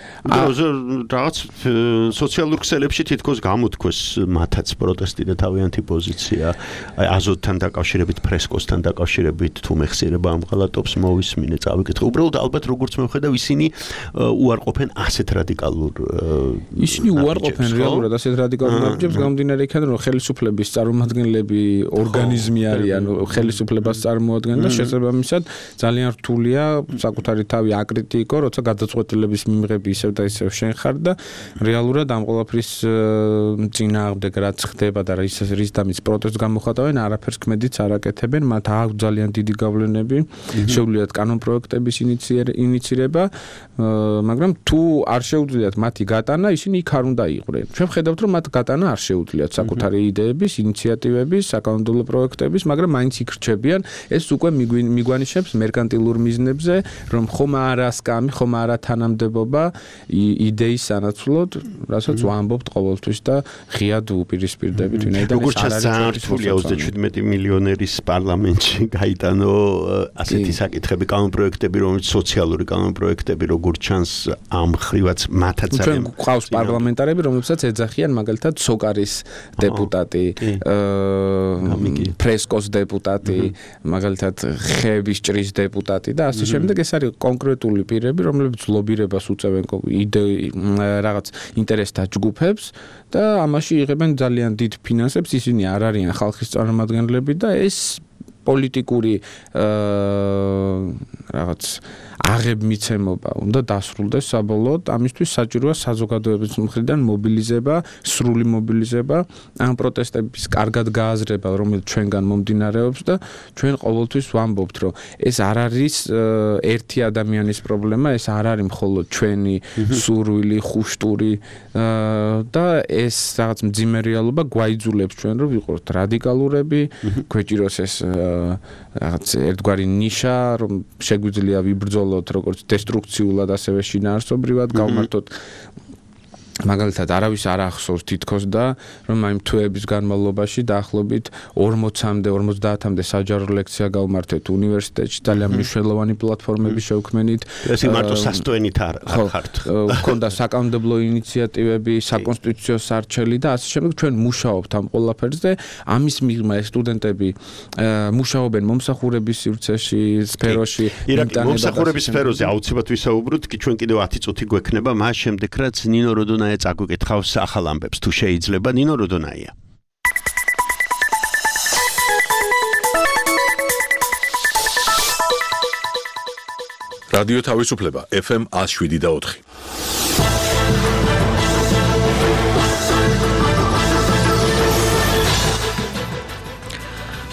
რაღაც სოციალურ ქსელებში თითქოს გამოთქვეს მათაც პროტესტი და თავიანთი პოზიცია აი აზოტთან დაკავშირებით ფრესკოსთან დაკავშირებით თუ მეხსიერება ამ ღალატობს მოვისმინე წავიკითხე უბრალოდ ალბათ როგორც მე ვხედავ ისინი უარყოფენ ასეთ რადიკალურ ისინი უარყოფენ რეალურად ასეთ რადიკალურ ნაბიჯებს გამომდინარე იქიდან რომ ხელისუფლების წარმომადგენლები ორგანიზმი არიან ხელისუფლებას წარმოადგენენ და შესაბამისად ძალიან რთულია საკუთარი თავი აკრიტიკო როცა გადაწყვეტილების მიღები ისევ და ისევ შენ ხარ და რეალურად ამ ყველაფრის წინააღმდეგ რაც ხდება და რის დამის პროტესტს გამოხატავენ არაფერს ქმედიც არ აკეთებენ მათ აქვს ძალიან დიდი გავლენები შეუძლიათ კანონპროექტების ინიცირება მაგრამ თუ არ შეუძლიათ მათი გატანა ისინი იქ არ უნდა იყვნენ ჩვენ ვხედავთ რომ მათ გატანა არ შეუძლიათ საკუთარი იდეების ინიციატივების საკანონმდებლო პროექტების მაგრამ მაინც იქ რჩებიან ეს უკვე მიგვანიშნებს მერკანტილურ მიზნებზე რომ ხომ არა სკამი ხომ არა თანამდებობა იდეის სანაცვლოდ რასაც ვამბობთ ყოველთვის და ღიად უპირისპირდებით ვინაიდან როგორც ძალიან რთულია 37 მილიონერის პარლამენტში გაიტანო ასეთი საკითხები კანონპროექტები რომელიც სოციალური კანონპროექტები როგორც ჩანს ამ ხრივაც მათაც ძალიან გვყავს პარლამენტარები რომლებსაც ეძახიან მაგალითად სოკარის დეპუტატი ფრესკოს დეპუტატი მაგალითად ხეების ჭრის დეპუტატი და ასე შემდეგ ეს არის კონკრეტული პირები რომლებიც ლობირებას უწევენ რაღაც ინტერესთა ჯგუფებს და ამაში იღებენ ძალიან დიდ ფინანსებს ისინი არ არიან ხალხის წარმომადგენლები და ეს პოლიტიკური რაღაც აღებმიცემობა უნდა დასრულდეს საბოლოოდ ამისთვის საჭიროა საზოგადოების მხრიდან მობილიზება სრული მობილიზება ამ პროტესტების კარგად გააზრება რომელიც ჩვენგან მომდინარეობს და ჩვენ ყოველთვის ვამბობთ რომ ეს არ არის ერთი ადამიანის პრობლემა ეს არ არის მხოლოდ ჩვენი სურვილი ხუშტური და ეს რაღაც მძიმე რეალობა გვაიძულებს ჩვენ რომ ვიყოთ რადიკალურები გვეჭიროს ეს რაღაც ერთგვარი ნიშა რომ შეგვიძლია ვიბრძოლოთ როგორც დესტრუქციულად ასევე შინაარსობრივად გავმართოთ მაგალითად არავის არ ახსოვს თითქოს და რომ აი თვეების განმავლობაში დაახლოებით 40-მდე 50-მდე საჯარო ლექცია გავმართეთ უნივერსიტეტში ძალიან მნიშვნელოვანი პლატფორმები შევქმნით ეს მარტო სასტვენით არ ხართ ქონდა საკანონმდებლო ინიციატივები საკონსტიტუციო სარჩელი და ასე შემდეგ ჩვენ მუშაობთ ამ ყველაფერზე ამის მიღმა ეს სტუდენტები მუშაობენ მომსახურების სივრცეში სფეროში მომსახურების სფეროზე აუცილებლად ვისაუბროთ კი ჩვენ კიდევ 10 წუთი გვექნება მას შემდეგ რაც ნინო როდონაია წაგვიკითხავს ახალ ამბებს თუ შეიძლება ნინო როდონაია რადიო თავისუფლება FM 107.4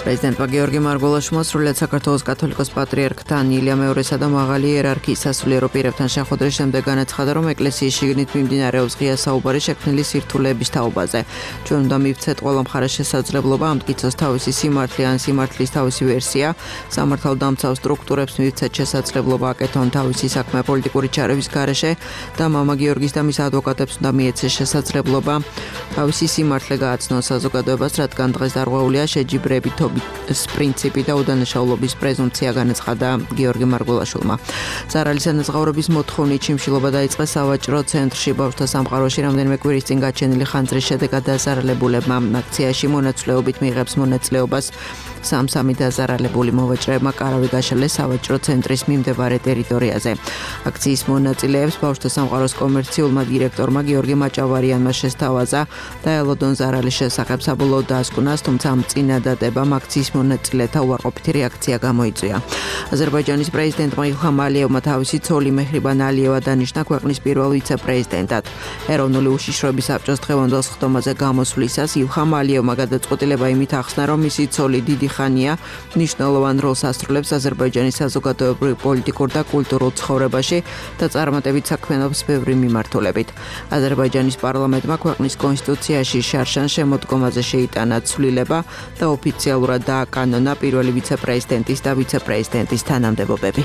პრეზიდენტმა გიორგი მარგველაშვილმა სრულიად საქართველოს კათოლიკოს პატრიარქთან ილია მეორესა და მაღალი იერარქიის სასულიერო პირებთან შეხვედრის შემდეგ განაცხადა, რომ ეკლესიის შიგნით მიმდინარეობს ღია საუბარი შექმნილი სირთულეების თაობაზე. ჩვენ უნდა მივცეთ ყველა მხარეს შესაძლებლობა ამ მტკიცოს თავისი სიმართლე ან სიმართლის თავისი ვერსია, სამართალდამცავ სტრუქტურებს მივცეთ შესაძლებლობა აკეთონ თავისი საქმე პოლიტიკური ჩარევის გარეშე და მამა გიორგის და მის ადვოკატებს უნდა მიეცეს შესაძლებლობა თავისი სიმართლე გააცნონ საზოგადოებას, რადგან დღეს დარღვეულია შეჯიბრებითობის პრინციპი და უდანაშაულობის პრეზუმპცია, განაცხადა გიორგი მარგველაშვილმა. ზარალის ანაზღაურების მოთხოვნით შიმშილობა დაიწყეს სავაჭრო ცენტრში ბავშვთა სამყაროში რამდენიმე კვირის წინ გაჩენილი ხანძრის შედეგად დაზარალებულებმა. აქციაში მონაცვლეობით მიიღებს მონაწილეობას სამ-სამი დაზარალებული მოვაჭრეებმა კარავი გაშალეს სავაჭრო ცენტრის მიმდებარე ტერიტორიაზე. აქციის მონაწილეებს ბავშვთა სამყაროს კომერციულმა დირექტორმა გიორგი მაჭავარიანმა შესთავაზა და ელოდონ ზარალის შესახებ საბოლოოდ დაასკვნას, თუმცა ამ წინადადებამ აქციის მონაწილეთა უარყოფითი რეაქცია გამოიწვია. აზერბაიჯანის პრეზიდენტმა ილჰამ ალიევმა თავისი ცოლი მეჰრიბან ალიევა დანიშნა ქვეყნის პირველ ვიცე-პრეზიდენტად. ეროვნული უშიშროების საბჭოს დღევანდელ სხდომაზე გამოსვლისას ილჰამ ალიევმა გადაწყვეტილება იმით ახსნა, რომ მისი ცოლი დიდი ხანია მნიშვნელოვან როლს ასრულებს აზერბაიჯანის საზოგადოებრივ, პოლიტიკურ და კულტურულ ცხოვრებაში და წარმატებით საქმიანობს ბევრი მიმართულებით. აზერბაიჯანის პარლამენტმა ქვეყნის კონსტიტუციაში შარშან შემოდგომაზე შეიტანა ცვლილება და ოფიციალურად დააკანონა პირველი ვიცე-პრეზიდენტის და ვიცე-პრეზიდენტის თანამდებობები.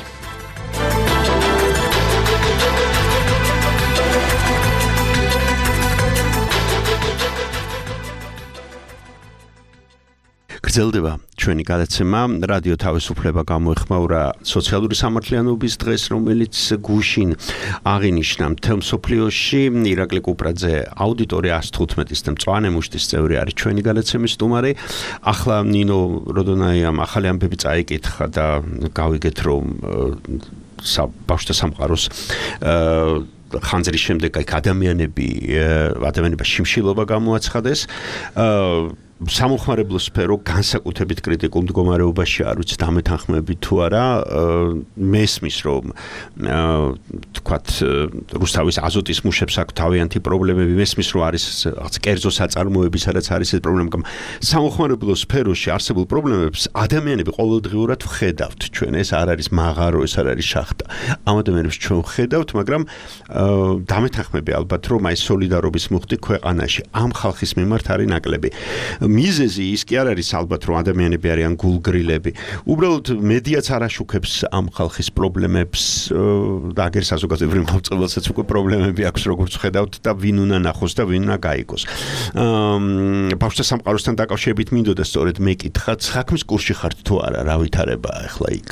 გრძელდება ჩვენი გადაცემა რადიო თავისუფლება გამოეხმაურა სოციალური სამართლიანობის დღეს, რომელიც გუშინ აღინიშნა მთელ მსოფლიოში. ირაკლი კუპრაძე, აუდიტორია 115-ის და მწვანე მუშტის წევრი არის ჩვენი გადაცემის სტუმარი. ახლა ნინო როდონაიამ ახალი ამბები წაიკითხა და გავიგეთ, რომ ბავშვთა სამყაროს ხანძრის შემდეგ ადამიანებმა შიმშილობა გამოაცხადეს. სამოხმარებლო სფერო განსაკუთრებით კრიტიკულ მდგომარეობაში არ ვიცი დამეთანხმები თუ არა, მესმის რომ თქვათ რუსთავის აზოტის მუშებს აქვს თავიანთი პრობლემები, მესმის რომ არის რაღაც კერძო საწარმოები, სადაც არის ეს პრობლემა. სამოხმარებლო სფეროში არსებულ პრობლემებს ადამიანები ყოველდღიურად ვხედავთ ჩვენ, ეს არ არის მაღარო, ეს არ არის შახტა. ამ ადამიანებს ჩვენ ვხედავთ, მაგრამ დამეთანხმები ალბათ რომ აი სოლიდარობის მუხტი ქვეყანაში ამ ხალხის მიმართ არის ნაკლები. მიზეზი ის კი არ არის ალბათ რომ ადამიანები არიან გულგრილები. უბრალოდ მედიაც არ აშუქებს ამ ხალხის პრობლემებს და აგერ საზოგადოებრივ მოწყობილსაც უკვე პრობლემები აქვს, როგორც ხედავთ და ვინ უნდა ნახოს და ვინ უნდა გაიგოს. ბავშვთა სამყაროსთან დაკავშირებით მინდოდა სწორედ მეკითხა, საქმის კურსში ხართ თუ არა, რა ვითარებაა ახლა იქ?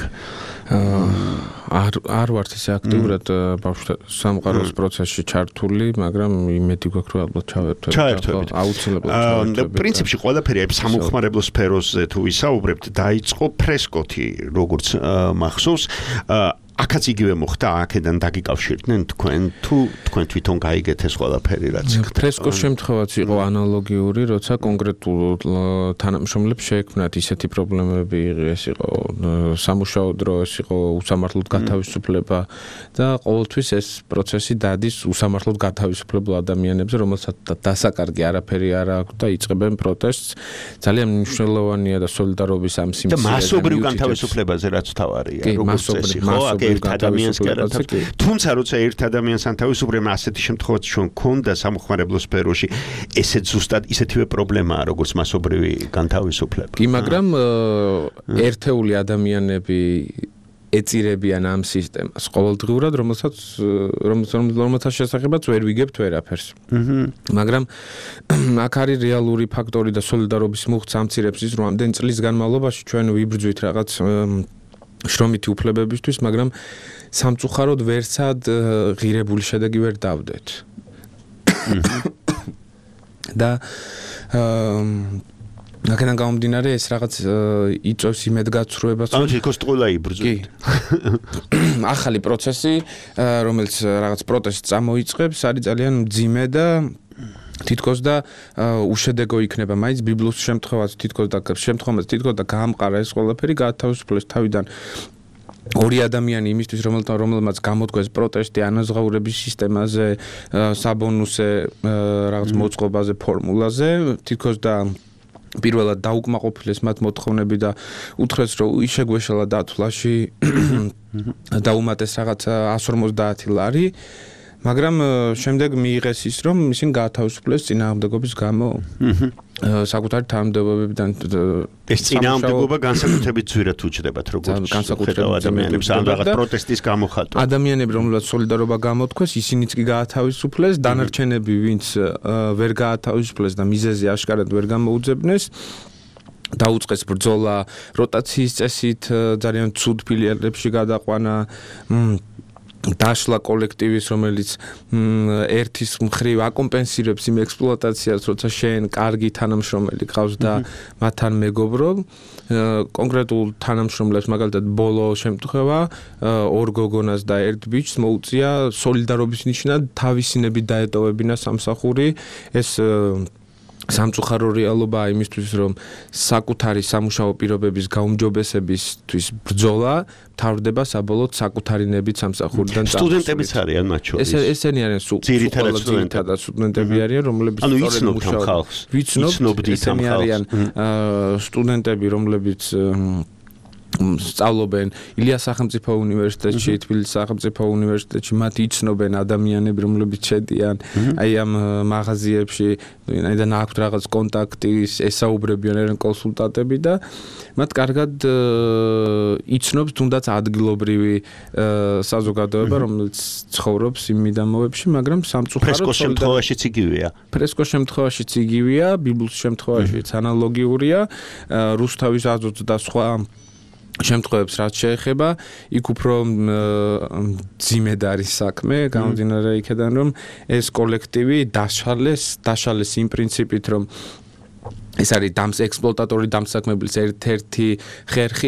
არ ვართ ისე აქტიურად ბავშვთა სამყაროს პროცესში ჩართული, მაგრამ იმედი გვაქვს რომ ალბათ ჩავერთვებით. აუცილებლად ჩავერთვებით. პრინციპში ყველაფერი აი სამოხმარებლო სფეროზე თუ ვისაუბრებთ, დაიწყო ფრესკოთი, როგორც მახსოვს. აქაც იგივე მოხდა, აქედან დაგიკავშირდნენ თქვენ თუ თქვენ თვითონ გაიგეთ ეს ყველაფერი რაც ხდება. ფრესკოს შემთხვევაც იყო ანალოგიური, როცა კონკრეტულ თანამშრომლებს შეექმნათ ისეთი პრობლემები, ეს იყო სამუშაო დრო, ეს იყო უსამართლოდ გათავისუფლება და ყოველთვის ეს პროცესი დადის უსამართლოდ გათავისუფლებულ ადამიანებზე, რომელსაც დასაკარგი არაფერი არ აქვს და იწყებენ პროტესტს. ძალიან მნიშვნელოვანია და სოლიდარობის ამ სიმცირე და მასობრივ გათავისუფლებაზე რაც თავარია, როგორც წესი, ხო? ერთ ადამიანს კერათავ. თუმცა როცა ერთ ადამიანს ანთავისუფლება ასეთი შემთხვევაც ჩვენ გქონდა სამოხმარებლო სფეროში, ესეც ზუსტად ისეთივე პრობლემაა, როგორც მასობრივი განთავისუფლება. კი, მაგრამ ერთეული ადამიანები ეწირებიან ამ სისტემას ყოველდღიურად, რომელსაც შესახებაც ვერ ვიგებთ ვერაფერს. მაგრამ აქ არის რეალური ფაქტორი და სოლიდარობის მუხტს ამცირებს ის, რომ ამდენ წლის განმავლობაში ჩვენ ვიბრძვით რაღაც შრომითი უფლებებისთვის, მაგრამ სამწუხაროდ ვერსად ღირებული შედეგი ვერ დავდეთ. და აქედან გამომდინარე ეს რაღაც იწვევს იმედგაცრუებას. ანუ თითქოს ყველა იბრძვით. ახალი პროცესი, რომელიც რაღაც პროტესტს წამოიწყებს, არის ძალიან მძიმე და თითქოს და უშედეგო იქნება. მაინც ბიბლოს შემთხვევაც თითქოს და გაამყარა ეს ყველაფერი, გაათავისუფლეს თავიდან ორი ადამიანი იმისთვის, რომელმაც გამოდგეს პროტესტი ანაზღაურების სისტემაზე, საბონუსზე, რაღაც მოწყობაზე, ფორმულაზე, თითქოს და პირველად დაუკმაყოფილეს მათ მოთხოვნები და უთხრეს რომ შეგვეშალა დათვლაში და უმეტეს რაღაც 150 ლარი მაგრამ შემდეგ მიიღეს ის რომ ისინი გაათავისუფლეს წინააღმდეგობის გამო საკუთარი თანამდებობებიდან ეს წინააღმდეგობა განსაკუთრებით ძვირად უჩნდებათ როგორც ადამიანებს ან რაღაც პროტესტის გამოხატვა ადამიანები რომლებსაც სოლიდარობა გამოთქვეს ისინიც კი გაათავისუფლეს დანარჩენები ვინც ვერ გაათავისუფლეს და მიზეზი აშკარად ვერ გამოუძებნეს დაუწყეს ბრძოლა როტაციის წესით ძალიან ცუდ ფილიალებში გადაყვანა დაშლა კოლექტივის რომელიც ერთის მხრივ აკომპენსირებს იმ ექსპლუატაციას როცა შენ კარგი თანამშრომელი ყავს და მათთან მეგობრობ კონკრეტულ თანამშრომლებს მაგალითად ბოლო შემთხვევა ორ გოგონას და ერთ ბიჭს მოუწია სოლიდარობის ნიშნად თავისინებით დაეტოვებინა სამსახური ეს სამწუხარო რეალობაა იმისთვის რომ საკუთარი სამუშაო პირობების გაუმჯობესებისთვის ბრძოლა თავდება საბოლოოდ საკუთარი ნებით სამსახურიდან სტუდენტებიც არიან მათ შორის ესენი არიან ძირითადად სტუდენტები არიან რომლებიც ვიცნობთ ესენი არიან სტუდენტები რომლებიც სწავლობენ ილიას სახელმწიფო უნივერსიტეტში, თბილისის სახელმწიფო უნივერსიტეტში, მათ იცნობენ ადამიანები, რომლებიც შედიან აი ამ მაღაზიებში, აიდან აქვთ რაღაც კონტაქტი, ესაუბრებიან ერენ კონსულტანტები და მათ კარგად იცნობს თუნდაც ადგილობრივი საზოგადოება, რომელიც ცხოვრობს იმ მიდამოებში, მაგრამ სამწუხაროდ ფრესკოს შემთხვევაშიც იგივეა. ფრესკოს შემთხვევაშიც იგივეა, ბიბლის შემთხვევაშიც ანალოგიურია, რუსთავის აზოტ და სხვა შემთხვევებს რაც შეეხება, იქ უფრო ძიმედ არის საქმე, გამომდინარე იქედან რომ ეს კოლექტივი დაშალეს იმ პრინციპით რომ ეს არის ექსპლუატატორი დამსაქმებლის ერთ-ერთი ხერხი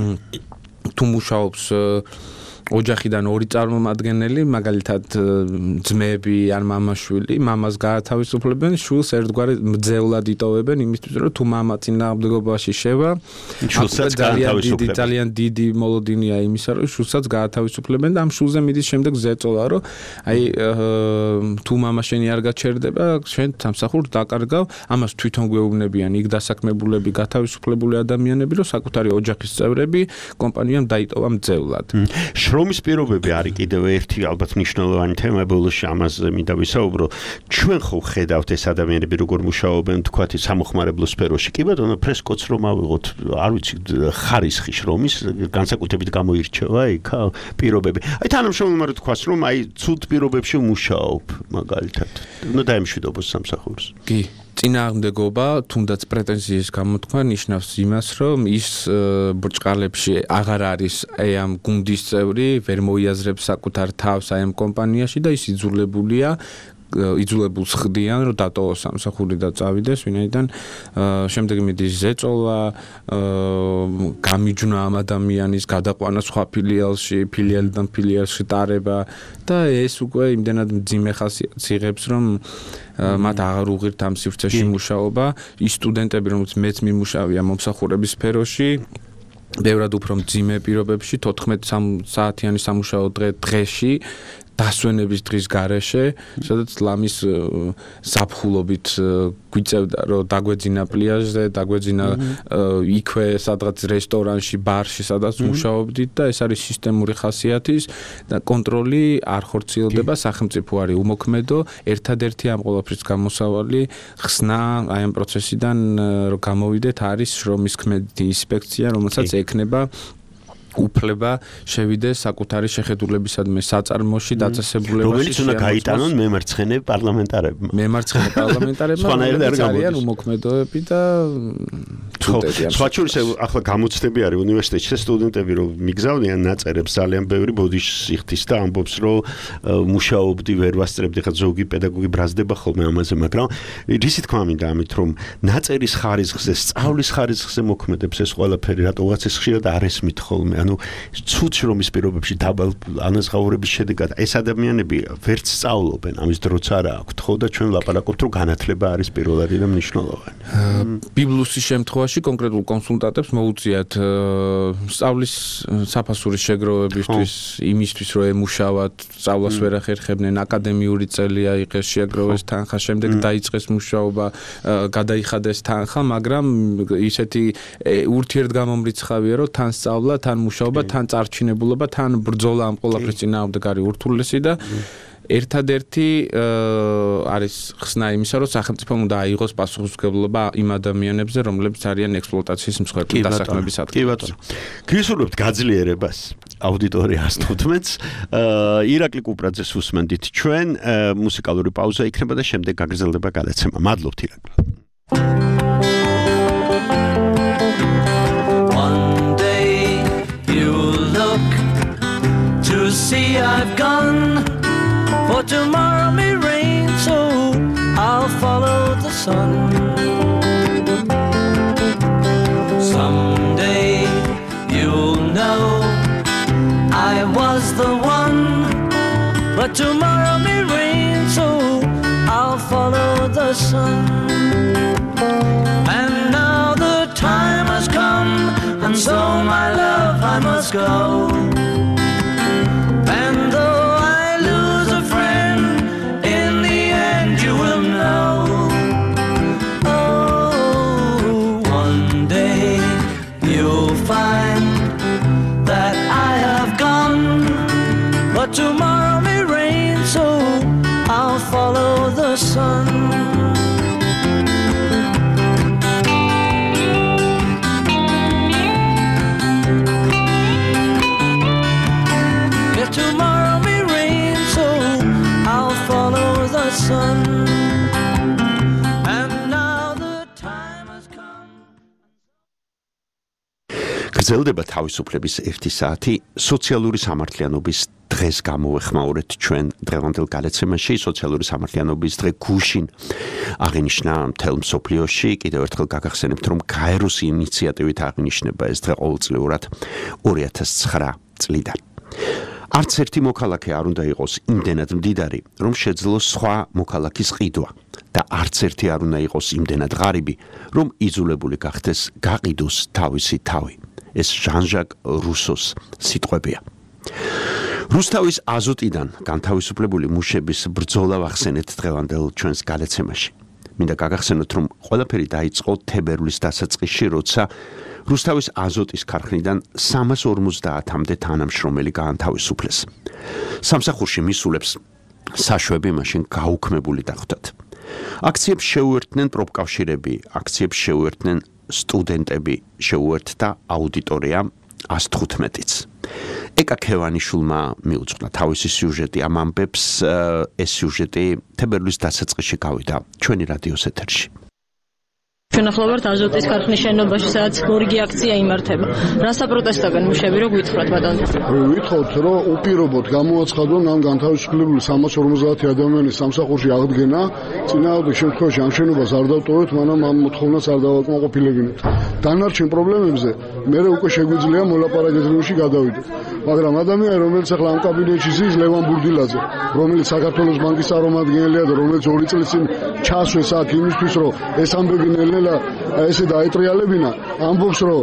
თუ მუშაობს ოჯახიდან ორი წარმომადგენელი, მაგალითად ძმები ან მამაშვილი, მამას გაათავისუფლებენ, შვილს ერთგვარი მძევლად იტოვებენ, იმისთვის რომ თუ მამა წინააღმდეგობაში შევა, შვილსაც გაათავისუფლებენ. ძალიან დიდი მოლოდინია იმისა, რომ შვილსაც გაათავისუფლებენ და ამ შვილზე მიდის შემდეგ ზეწოლა, რომ აი თუ მამა შენი არ გაჩერდება, შენ სამსახურს დაკარგავ, ამას თვითონ გვეუბნებიან იქ დასაქმებულები, გათავისუფლებული ადამიანები, რომ საკუთარი ოჯახის წევრები კომპანიამ დაიტოვა მძევლად. შრომის პირობები არის კიდევ ერთი ალბათ მნიშვნელოვანი თემა ბოლოში ამაზე მინდა ვისაუბრო. ჩვენ ხო ხედავთ ეს ადამიანები როგორ მუშაობენ თქვათ სამოხმარებლო სფეროში. კი ბატონო, ფრესკოც რომ ავიღოთ, არ ვიცი, ხარისხი შრომის განსაკუთრებით გამოირჩევა იქ პირობები. აი თანამშრომელმა რო თქვას რომ აი ცუდ პირობებში მუშაობ, მაგალითად. უნდა დაემშვიდობოს სამსახურს. კი. წინააღმდეგობა თუნდაც პრეტენზიის გამოთქვა ნიშნავს იმას, რომ ის ბრჭყალებში აღარ არის აი ამ გუნდის წევრი, ვერ მოიაზრებს საკუთარ თავს აი ამ კომპანიაში და ის იძულებულს ხდიან, რომ დატოვოს სამსახური და წავიდეს, ვინაიდან შემდეგ მიდის ზეწოლა, გამიჯვნა ამ ადამიანის გადაყვანა სხვა ფილიალიდან ფილიალში ტარება და ეს უკვე იმდენად მძიმე ხასიათს იღებს, რომ მათ აღარ უღირთ ამ სივრცეში მუშაობა. ის სტუდენტები, რომლებიც მეც მიმუშავია მომსახურების სფეროში, ბევრად უფრო მძიმე პირობებში 14 საათიანი სამუშაო დღეში დასვენების დღის გარეშე, სადაც ლამის ზაფხულობით გვიწევდა, რომ დაგვეძინა პლიაჟზე, დაგვეძინა იქვე სადღაც რესტორანში, ბარში, სადაც მუშაობდით და ეს არის სისტემური ხასიათის და კონტროლი არ ხორციელდება, სახელმწიფო არის უმოქმედო, ერთადერთი ამ ყველაფრის გამოსავალი ხსნა აი ამ პროცესიდან რომ გამოვიდეთ არის შრომის ქმედი ინსპექცია, რომელსაც ექნება უფლება შევიდეს საკუთარი შეხედულებისადმი საწარმოში დაწესებულებაში რომელიც უნდა გაიტანონ მემარცხენე პარლამენტარებმა არიან უმოქმედოები და სხვა შორის ახლა გამოცდები არის უნივერსიტეტში სტუდენტები რომ მიგზავნიან ნაწერებს ძალიან ბევრი ბოდიშს იხდის და ამბობს რომ მუშაობდი ვერ ვასწრებდი ხა ზოგი პედაგოგი ბრაზდება ხოლმე ამაზე მაგრამ რისი თქმა მინდა ამით რომ ნაწერის ხარისხზე სწავლის ხარისხზე მოქმედებს ეს ყველაფერი რატოღაც ეს ხშირად არ ესმით ხოლმე ანუ ცუდ შრომის პირობებში დაბალ ანაზღაურების შედეგად ეს ადამიანები ვერც სწავლობენ, ამის დროც არ აქვთ, ხო და ჩვენ ვლაპარაკობთ, რომ განათლება არის პირველადი და მნიშვნელოვანი. ბიბლუსის შემთხვევაში კონკრეტულ კონსულტანტებს მოუწიათ სწავლის საფასურის შეგროვებისთვის, იმისთვის, რომ ემუშავათ, სწავლას ვერ ახერხებდნენ, აკადემიური წელია იღეს, შეაგროვეს თანხა, შემდეგ დაიწყეს მუშაობა, გადაიხადეს თანხა, მაგრამ ისეთი ურთიერთგამომრიცხავია, რომ თან სწავლა, თან მუშაობა, თან წარჩინებულობა, თან ბრძოლა ამ ყველაფრის წინააღმდეგ არის ურთულესი და ერთადერთი არის ხსნა იმისა, რომ სახელმწიფომ უნდა აიღოს პასუხისმგებლობა იმ ადამიანებზე, რომლებიც არიან ექსპლუატაციის მსხვერპლი დასაქმების ადგილზე. კი ბატონო. გისურვებთ გაძლიერებას აუდიტორიას 15-ს. ირაკლი კუპრაძეს უსმენდით ჩვენ, მუსიკალური პაუზა იქნება და შემდეგ გაგრძელდება გადაცემა. მადლობთ ირაკლი. One day you look to see I've gone. For tomorrow may rain, so I'll follow the sun. Someday you'll know I was the one. But tomorrow may rain, so I'll follow the sun. And now the time has come, and so my love I must go. And though tomorrow may rain, so I'll follow the sun. Yeah, tomorrow may rain, so I'll follow the sun. And now the time has come. გრძელდება თავისუფლების 1 საათი სოციალური სამართლიანობის დღეს გამოვეხმაურეთ ჩვენ დღევანდელ გადაცემაში. სოციალური სამართლიანობის დღე გუშინ აღინიშნა მთელ მსოფლიოში. კიდევ ერთხელ გაგახსენებთ, რომ გაეროს ინიციატივით აღინიშნება ეს დღე ყოველწლიურად 2009 წლიდან. არც ერთი მოქალაქე არ უნდა იყოს იმდენად მდიდარი, რომ შეძლოს სხვა მოქალაქის ყიდვა და არც ერთი არ უნდა იყოს იმდენად ღარიბი, რომ იძულებული გახდეს გაყიდოს თავისი თავი. ეს ჟან-ჟაკ რუსოს სიტყვებია. რუსთავის აზოტიდან განთავისუფლებული მუშების ბრძოლა ვახსენეთ დღევანდელ ჩვენს გადაცემაში. მინდა გაგახსენოთ, რომ ყველაფერი დაიწყო თებერვლის დასაწყისში, როცა რუსთავის აზოტის ქარხნიდან 350-მდე თანამშრომელი გაანთავისუფლეს. სამსახურში მისულებს საშვები მაშინ გაუქმებული დახვდათ. აქციებს შეუერთდნენ პროფკავშირები, აქციებს შეუერთდნენ სტუდენტები, შეუერთდა აუდიტორია 115-იც. ეკა ქევანიშვილმა მიუძღვნა თავისი სიუჟეტი ამ ამბებს. ეს სიუჟეტი თებერვლის დასაწყისში გავიდა ჩვენი რადიოს ეთერში. ჩვენ ახლა ვართ აზოტის ქარხნის შენობაში, სადაც მორიგი აქცია იმართება. რა საპროტესტობენ მუშები, რო გვითხრათ ბატონო? ვითხოვთ, რომ უპირობოდ გამოაცხადონ ამ განთავისუფლებული 350 ადამიანის სამსახურში აღდგენა. წინააღმდეგ შემთხვევაში ამ შენობას არ დავტოვეთ, მაგრამ ამ მოთხოვნას არ დავაკმაყოფილებინოთ. დანარჩენ პრობლემებზე მე უკვე შეგვიძლია მოლაპარაკებებში გადავიდეთ. მაგრამ ადამიანი, რომელიც ახლა ამ კაბინეტში ზის, ლევან ბურდილაძე, რომელიც საქართველოს ბანკის წარმომადგენელია და რომელიც 2 წლის წინ ჩასვეს აქ იმისთვის, რომ ეს ამბები ნელ-ნელა ესე დაეტრიალებინა, ამბობს, რომ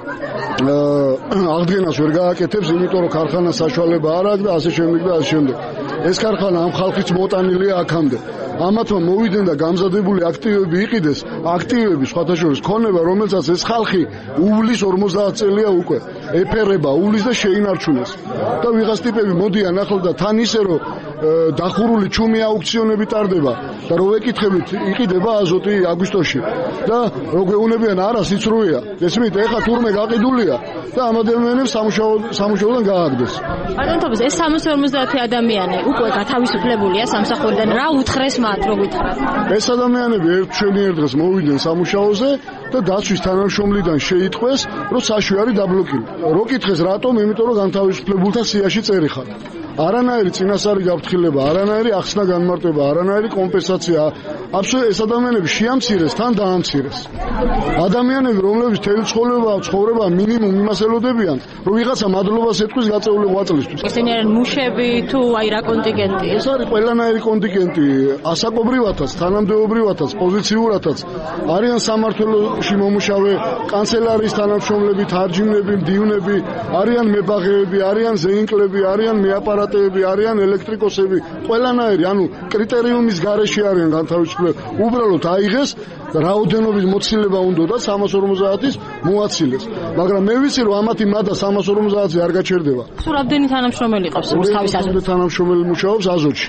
აღდგენას ვერ გააკეთებს, იმიტომ რომ ქარხანა საშუალება არ აქვს და ასე შემდეგ და ასე შემდეგ. ეს ქარხანა ამ ხალხის მოტანილია აქამდე. ამათმა მოვიდნენ და გამზადებული აქტივები იყიდეს, აქტივები სხვათა შორის ქონება, რომელსაც ეს ხალხი უვლის 50 წელია უკვე ეფერება, უვლის და შეინარჩუნეს. და ვიღაც ტიპები მოდიან ახლა და თან ისე რომ დახურული ჩუმი აუქციონები ტარდება და რო ვეკითხებით, იყიდება აზოტი აგვისტოში და რო გვეუბნებიან, არა, სიცრუეა. ესმით, ეხა თურმე გაყიდულია და ამ ადამიანებს სამუშაოდან გააგდეს. ბატონო, ეს 350 ადამიანი უკვე გათავისუფლებულია სამსახურიდან. რა უთხრეს მათ, რო გითხრათ? ეს ადამიანები ჩვენი ერთ დღეს მოვიდნენ სამუშაოზე და დაცვის თანამშრომლიდან შეიტყვეს, რომ საშვი არის დაბლოკილი. რო კითხეს რატომ, იმიტომ რომ განთავისუფლებულთა სიაში წერიხარ. არანაირი წინასწარი გაფრთხილება, არანაირი ახსნა განმარტება, არანაირი კომპენსაცია. აბსოლუტურად ეს ადამიანები შეამცირეს, თან დაამცირეს. ადამიანები, რომლებიც თელი ცხოვრება მინიმუმ იმას ელოდებიან, რომ ვიღაცა მადლობას ეთქვის გაწეული ღვაწლისთვის. ესენი არიან მუშები თუ აი რა კონტინგენტია? ეს არის ყველანაირი კონტინგენტი, ასაკობრივათაც, თანამდებობრივათაც, პოზიციურათაც. არიან სამმართველოში მომუშავე კანცელარიის თანამშრომლები, თარჯიმნები, მდივნები, არიან მებაღეები, არიან ზეინკლები, არიან მეაპარატეები, არიან ელექტრიკოსები, ყველანაირი, ანუ კრიტერიუმის გარეშე არიან განთავისუფლებული. უბრალოდ აიღეს რაოდენობის მოცილება უნდოდა 350-ის მოაცილეს. მაგრამ მე ვიცი რომ ამათი მადა 350-ზე არ გაჩერდება. თუ რამდენი თანამშრომელი ყავს თავის აზრით? თანამშრომელი მუშაობს აზოტში.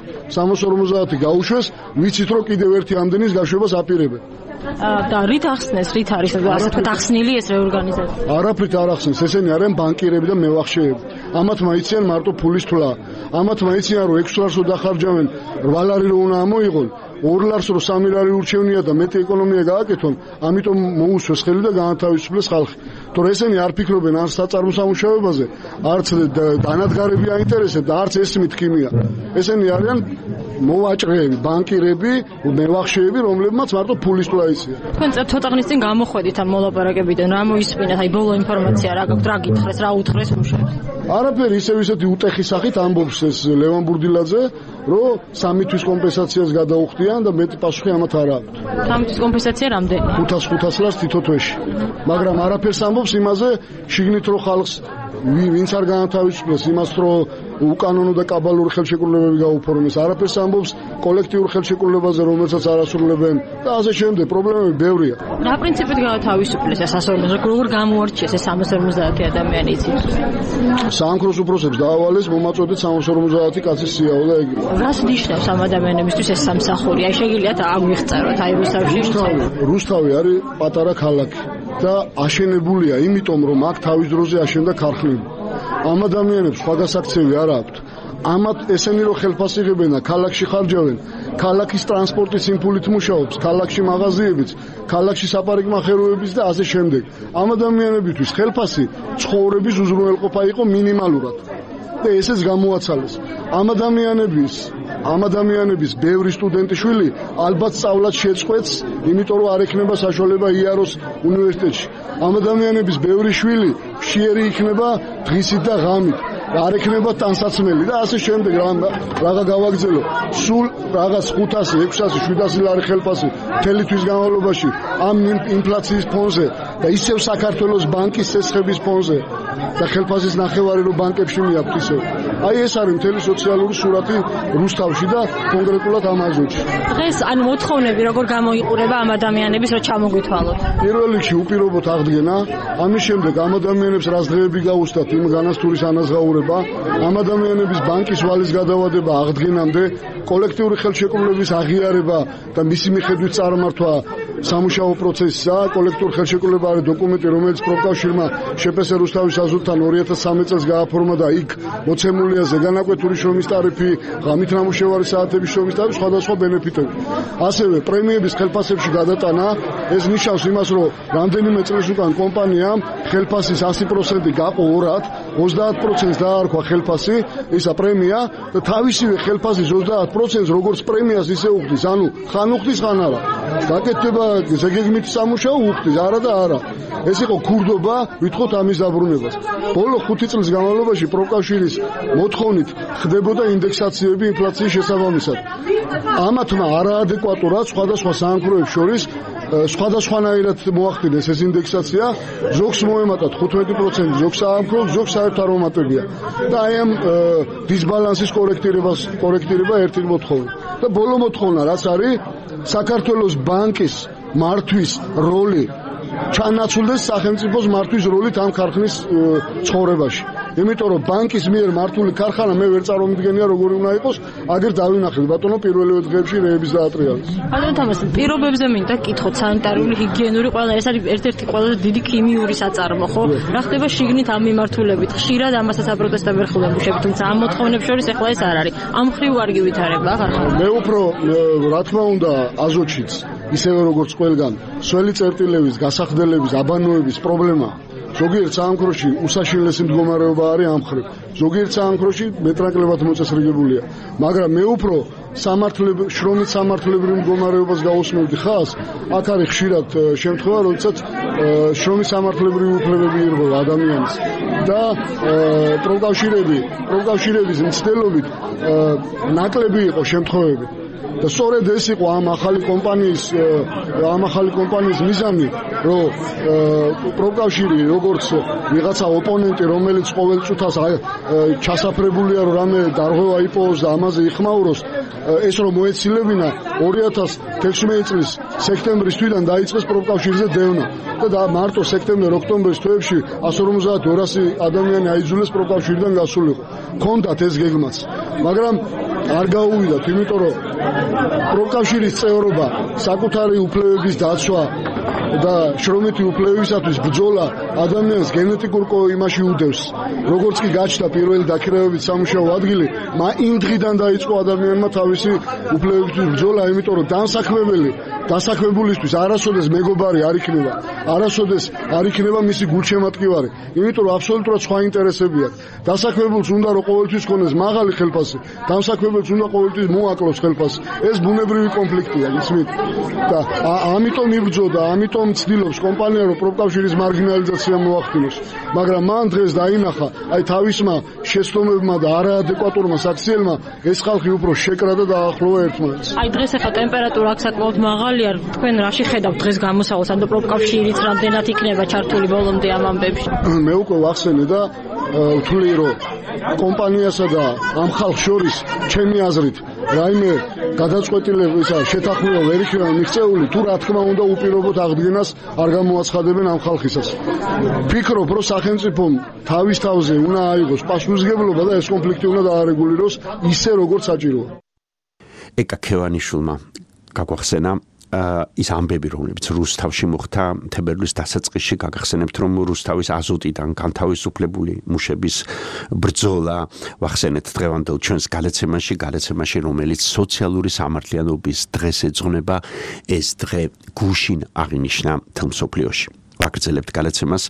350 გაუშვეს, ვიცით რომ კიდევ ერთი ამდენის გაშვებას აპირებენ. და რით ახსნეს, რით არის ასე თქვა ახსნილი ეს რეორგანიზაცია? არაფრით არ ახსნეს, ესენი არიან ბანკირები და მევახშეები. ამათ მაიციან მარტო ფულის თვლა. ამათ მაიციან რომ 6 ლარსო დახარჯავენ, 8 ლარი რო უნდა ამოიღონ. 2 ლარს რო 3 ლარი ურჩევნია და მეტი ეკონომია გააკეთონ, ამიტომ მოუსვეს ხელი და გაანთავისუფლეს ხალხი. თორე ესენი არ ფიქრობენ არ საწარმო სამუშაოებაზე, არც დანადგარები აინტერესებთ და არც ესმით ქიმია. ესენი არიან მოვაჭრეები, ბანკირები, მევახშეები, რომლებმაც მარტო ფულის თვლა იციან. თქვენ ცოტა ხნის წინ გამოხვედით ამ მოლაპარაკებიდან, რა მოისმინეთ, აი ბოლო ინფორმაცია რა გაქვთ, რა გითხრეს, რა უთხრეს მუშაებს? არაფერი ისეთი утეხის სახით ამბობს ეს ლევან ბურდილაძე, რომ 3 თვის კომპენსაციას გადაუხდიან და მეტი პასუხი ამათ არ აქვს. 3 თვის კომპენსაცია რამდენი? 500 ლარს თითო თვეში. მაგრამ არაფერს ამბობს იმაზე, შიგნით რო ხალხს ვინც არ გაანთავისუფლეს, იმას რომ უკანონო და კაბალური ხელშეკრულებები გაუფორმეს, არაფერს ამბობს კოლექტიურ ხელშეკრულებაზე, რომელსაც არ ასრულებენ და ასე შემდეგ. პრობლემები ბევრია. რა პრინციპით გაათავისუფლეს ეს 150? როგორ გამოარჩიეს ეს 350 ადამიანი იცით? საანქროს უფროსებს დაავალეს მომაწოდეთ 350 კაცის სიაო და ეგრე. რას ნიშნავს ამ ადამიანებისთვის ეს სამსახური? აი შეგიძლიათ აღვიხწეროთ, აი რუსთავი არის პატარა ქალაქი და აშენებულია იმიტომ რომ აქ თავის დროზე აშენდა ქარხნები. ამ ადამიანებს სხვა გასაქცევი არ აქვთ. ამათ ესენი რო ხელფასი იღებენ და ქალაქში ხარჯავენ, ქალაქის ტრანსპორტის იმპულით მუშაობს, ქალაქში მაღაზიებიც, ქალაქში საპარიკმახეროებიც და ასე შემდეგ. ამ ადამიანებისთვის ხელფასი ცხოვრების უზრუნველყოფა იყო მინიმალურად. და ესეც გამოაცალეს. ამ ადამიანების ბევრი სტუდენტი შვილი ალბათ სწავლად შეწყვეტს, იმიტომ რომ არ ექნება საშუალება იაროს უნივერსიტეტში. ამ ადამიანების ბევრი შვილი მშიერი იქნება დღისით და ღამით. არ ექნება ტანსაცმელი და ასე შემდეგ რაღა გავაგზელო. სულ რაღაც 500, 600, 700 ლარი ხელფასი მთელი თვის განმავლობაში ამ ინფლაციის ფონზე და ისევ საქართველოს ბანკის წესხების ფონზე და ხელფასის ნახევარი რო ბანკებში მიაქვთ ისევ. აი ეს არის მთელი სოციალური სურათი რუსთავში და კონკრეტულად ამ აზოტში. დღეს ანუ მოთხოვნები როგორ გამოიყურება ამ ადამიანების რო ჩამოგვითვალოთ? პირველ რიგში უპირობოთ აღდგენა, ამის შემდეგ ამ ადამიანებს რას დღეები გაუსდათ იმ განასტურის ანაზღაურება, ამ ადამიანების ბანკის ვალის გადავადება აღდგენამდე, კოლექტიური ხელშეკრულების აღიარება და მისი მიხედვით წარმართვა სამუშაო პროცესისა. კოლექტური ხელშეკრულება არის დოკუმენტი, რომელიც პროფკავშირმა შეპეს რუსთავის აზოტთან 2013 წელს გააფორმა და იქ მოცემულია ზეგანაკვეთური შრომის ტარიფი, ღამით ნამუშევარი საათების შრომის ტარიფი, სხვადასხვა ბენეფიტები. ასევე პრემიების ხელფასებში გადატანა, ეს ნიშნავს იმას, რომ რამდენიმე წლის უკან კომპანიამ ხელფასის 100% გაყო 2-ად, 30% დაარქვა ხელფასი, ისა პრემია და თავისივე ხელფასის 30% როგორც პრემიას ისე უხდის, ანუ ხან უხდის, ხან არა. გაკეთდება ზეგეგმით სამუშაო უხდის, არა და არა. ეს იყო ქურდობა, ვითხოვთ ამის დაბრუნებას. ბოლო 5 წლის განმავლობაში პროფკავშირის მოთხოვნით ხდებოდა ინდექსაციები ინფლაციის შესაბამისად. ამათმა არაადეკვატურად სხვადასხვა საანქროებს შორის სხვადასხვანაირად მოახდინეს ეს ინდექსაცია, ზოგს მოემატათ 15%, ზოგს საანქროს, ზოგს საერთო არ მომატებია. და აი ამ დისბალანსის კორექტირება ერთი მოთხოვნა. და ბოლო მოთხოვნა რაც არის საქართველოს ბანკის მართვის როლი ჩანაცვლდეს სახელმწიფოს მართვის როლით ამ ქარხნის ცხოვრებაში. იმიტომ რომ ბანკის მიერ მართული ქარხანა მე ვერ წარმომიდგენია როგორი უნდა იყოს, აგერ დავინახეთ ბატონო პირველივე დღეებში რეების დაატრიალეს. ბატონო თამას, პირობებზე მინდა გითხოთ, სანიტარული, ჰიგიენური, ყველა ეს არის ერთ-ერთი ყველაზე დიდი ქიმიური საწარმო, ხო? რა ხდება შიგნით ამ მიმართულებით? ხშირად ამასაც აპროტესტები ხდება მუშები, თუმცა ამ მოთხოვნებს შორის ახლა ეს არ არის. ამ ხრივ არ გივითარება ქარხანა. მე უფრო რა თქმა უნდა აზოტშიც ისევე როგორც ყველგან, სველი წერტილების, გასახდელების, აბანოების პრობლემაა. ზოგიერთ საამქროში უსაშინლესი მდგომარეობა არის ამ მხრივ. ზოგიერთ საამქროში მეტნაკლებად მოწესრიგებულია, მაგრამ მე უფრო შრომით სამართლებრივ მდგომარეობას გავუსმევდი ხაზს. აქ არის ხშირად შემთხვევა, როდესაც შრომით სამართლებრივი უფლებები ირღვევა ადამიანის და პროფკავშირების მცდელობით ნაკლები იყო შემთხვევები. და სწორედ ეს იყო ამ ახალი კომპანიის მიზანი, რომ პროფკავშირი როგორც ვიღაცა ოპონენტი, რომელიც ყოველ წუთას ჩასაფრებულია, რომ რამე დარღვევა იპოვოს და ამაზე იხმაუროს, ეს რომ მოეცილებინა 2016 წლის სექტემბრის თვიდან დაიწყეს პროფკავშირზე დევნა და მარტო სექტემბერ-ოქტომბრის თვეებში 150-200 ადამიანი აიძულეს პროფკავშირიდან გასულიყო. ჰქონდათ ეს გეგმაც, მაგრამ არ გაუვიდათ, იმიტომ რომ პროფკავშირის წევრობა, საკუთარი უფლებების დაცვა და შრომითი უფლებებისათვის ბრძოლა ადამიანს გენეტიკურ იმაში უდევს. როგორც კი გაჩნდა პირველი დაქირავებით სამუშაო ადგილი, იმ დღიდან დაიწყო ადამიანმა თავისი უფლებებისთვის ბრძოლა, იმიტომ რომ დასაქმებულისთვის არასოდეს მეგობარი არ იქნება, არასოდეს არ იქნება მისი გულშემატკივარი, იმიტომ რომ აბსოლუტურად სხვა ინტერესები აქვს. დასაქმებულს უნდა რომ ყოველთვის ქონდეს მაღალი ხელფასი, დამსაქმებელს უნდა ყოველთვის მოაკლოს ხელფასი. ეს ბუნებრივი კონფლიქტია, იცით? და ამიტომ იბრძოდა, ამიტომ ცდილობს კომპანია რომ პროფკავშირის მარგინალიზაცია მოახდინოს. მაგრამ მან დღეს დაინახა, აი თავისმა შეცდომებმა და არაადეკვატურმა საქციელმა ეს ხალხი უფრო შეკრა და დაახლოვა ერთმანეთს. აი დღეს ახლა ტემპერატურა აქ საკმაოდ მაღალია, თქვენ რაში ხედავთ დღეს გამოსავალს, ანუ პროფკავშირიც რამდენად იქნება ჩართული ბოლომდე ამ ამბებში? მე უკვე ვახსენე და ვთვლი რომ კომპანიასა და ამ ხალხს შორის ჩემი აზრით რაიმე გადაწყვეტილებისა შეთანხმება ვერ იქნება მიღწეული, თუ რა თქმა უნდა უპირობოდ აღდგენას არ გამოაცხადებენ ამ ხალხისას. ფიქრობ, რომ სახელმწიფომ თავის თავზე უნდა აიღოს პასუხისმგებლობა და ეს კონფლიქტი უნდა დაარეგულიროს ისე როგორც საჭიროა. ეკა ქევანიშვილმა გაგვახსენა ის ამბები, რომლებიც რუსთავში მოხდა თებერვლის დასაწყისში, გაგახსენებთ, რომ რუსთავის აზოტიდან განთავისუფლებული მუშების ბრძოლა ვახსენეთ დღევანდელ ჩვენს გალაცემაში, რომელიც სოციალური სამართლიანობის დღეს ეძღვნება, ეს დღე გუშინ აღინიშნა მთელ მსოფლიოში. ვაგრძელებთ გალაცემას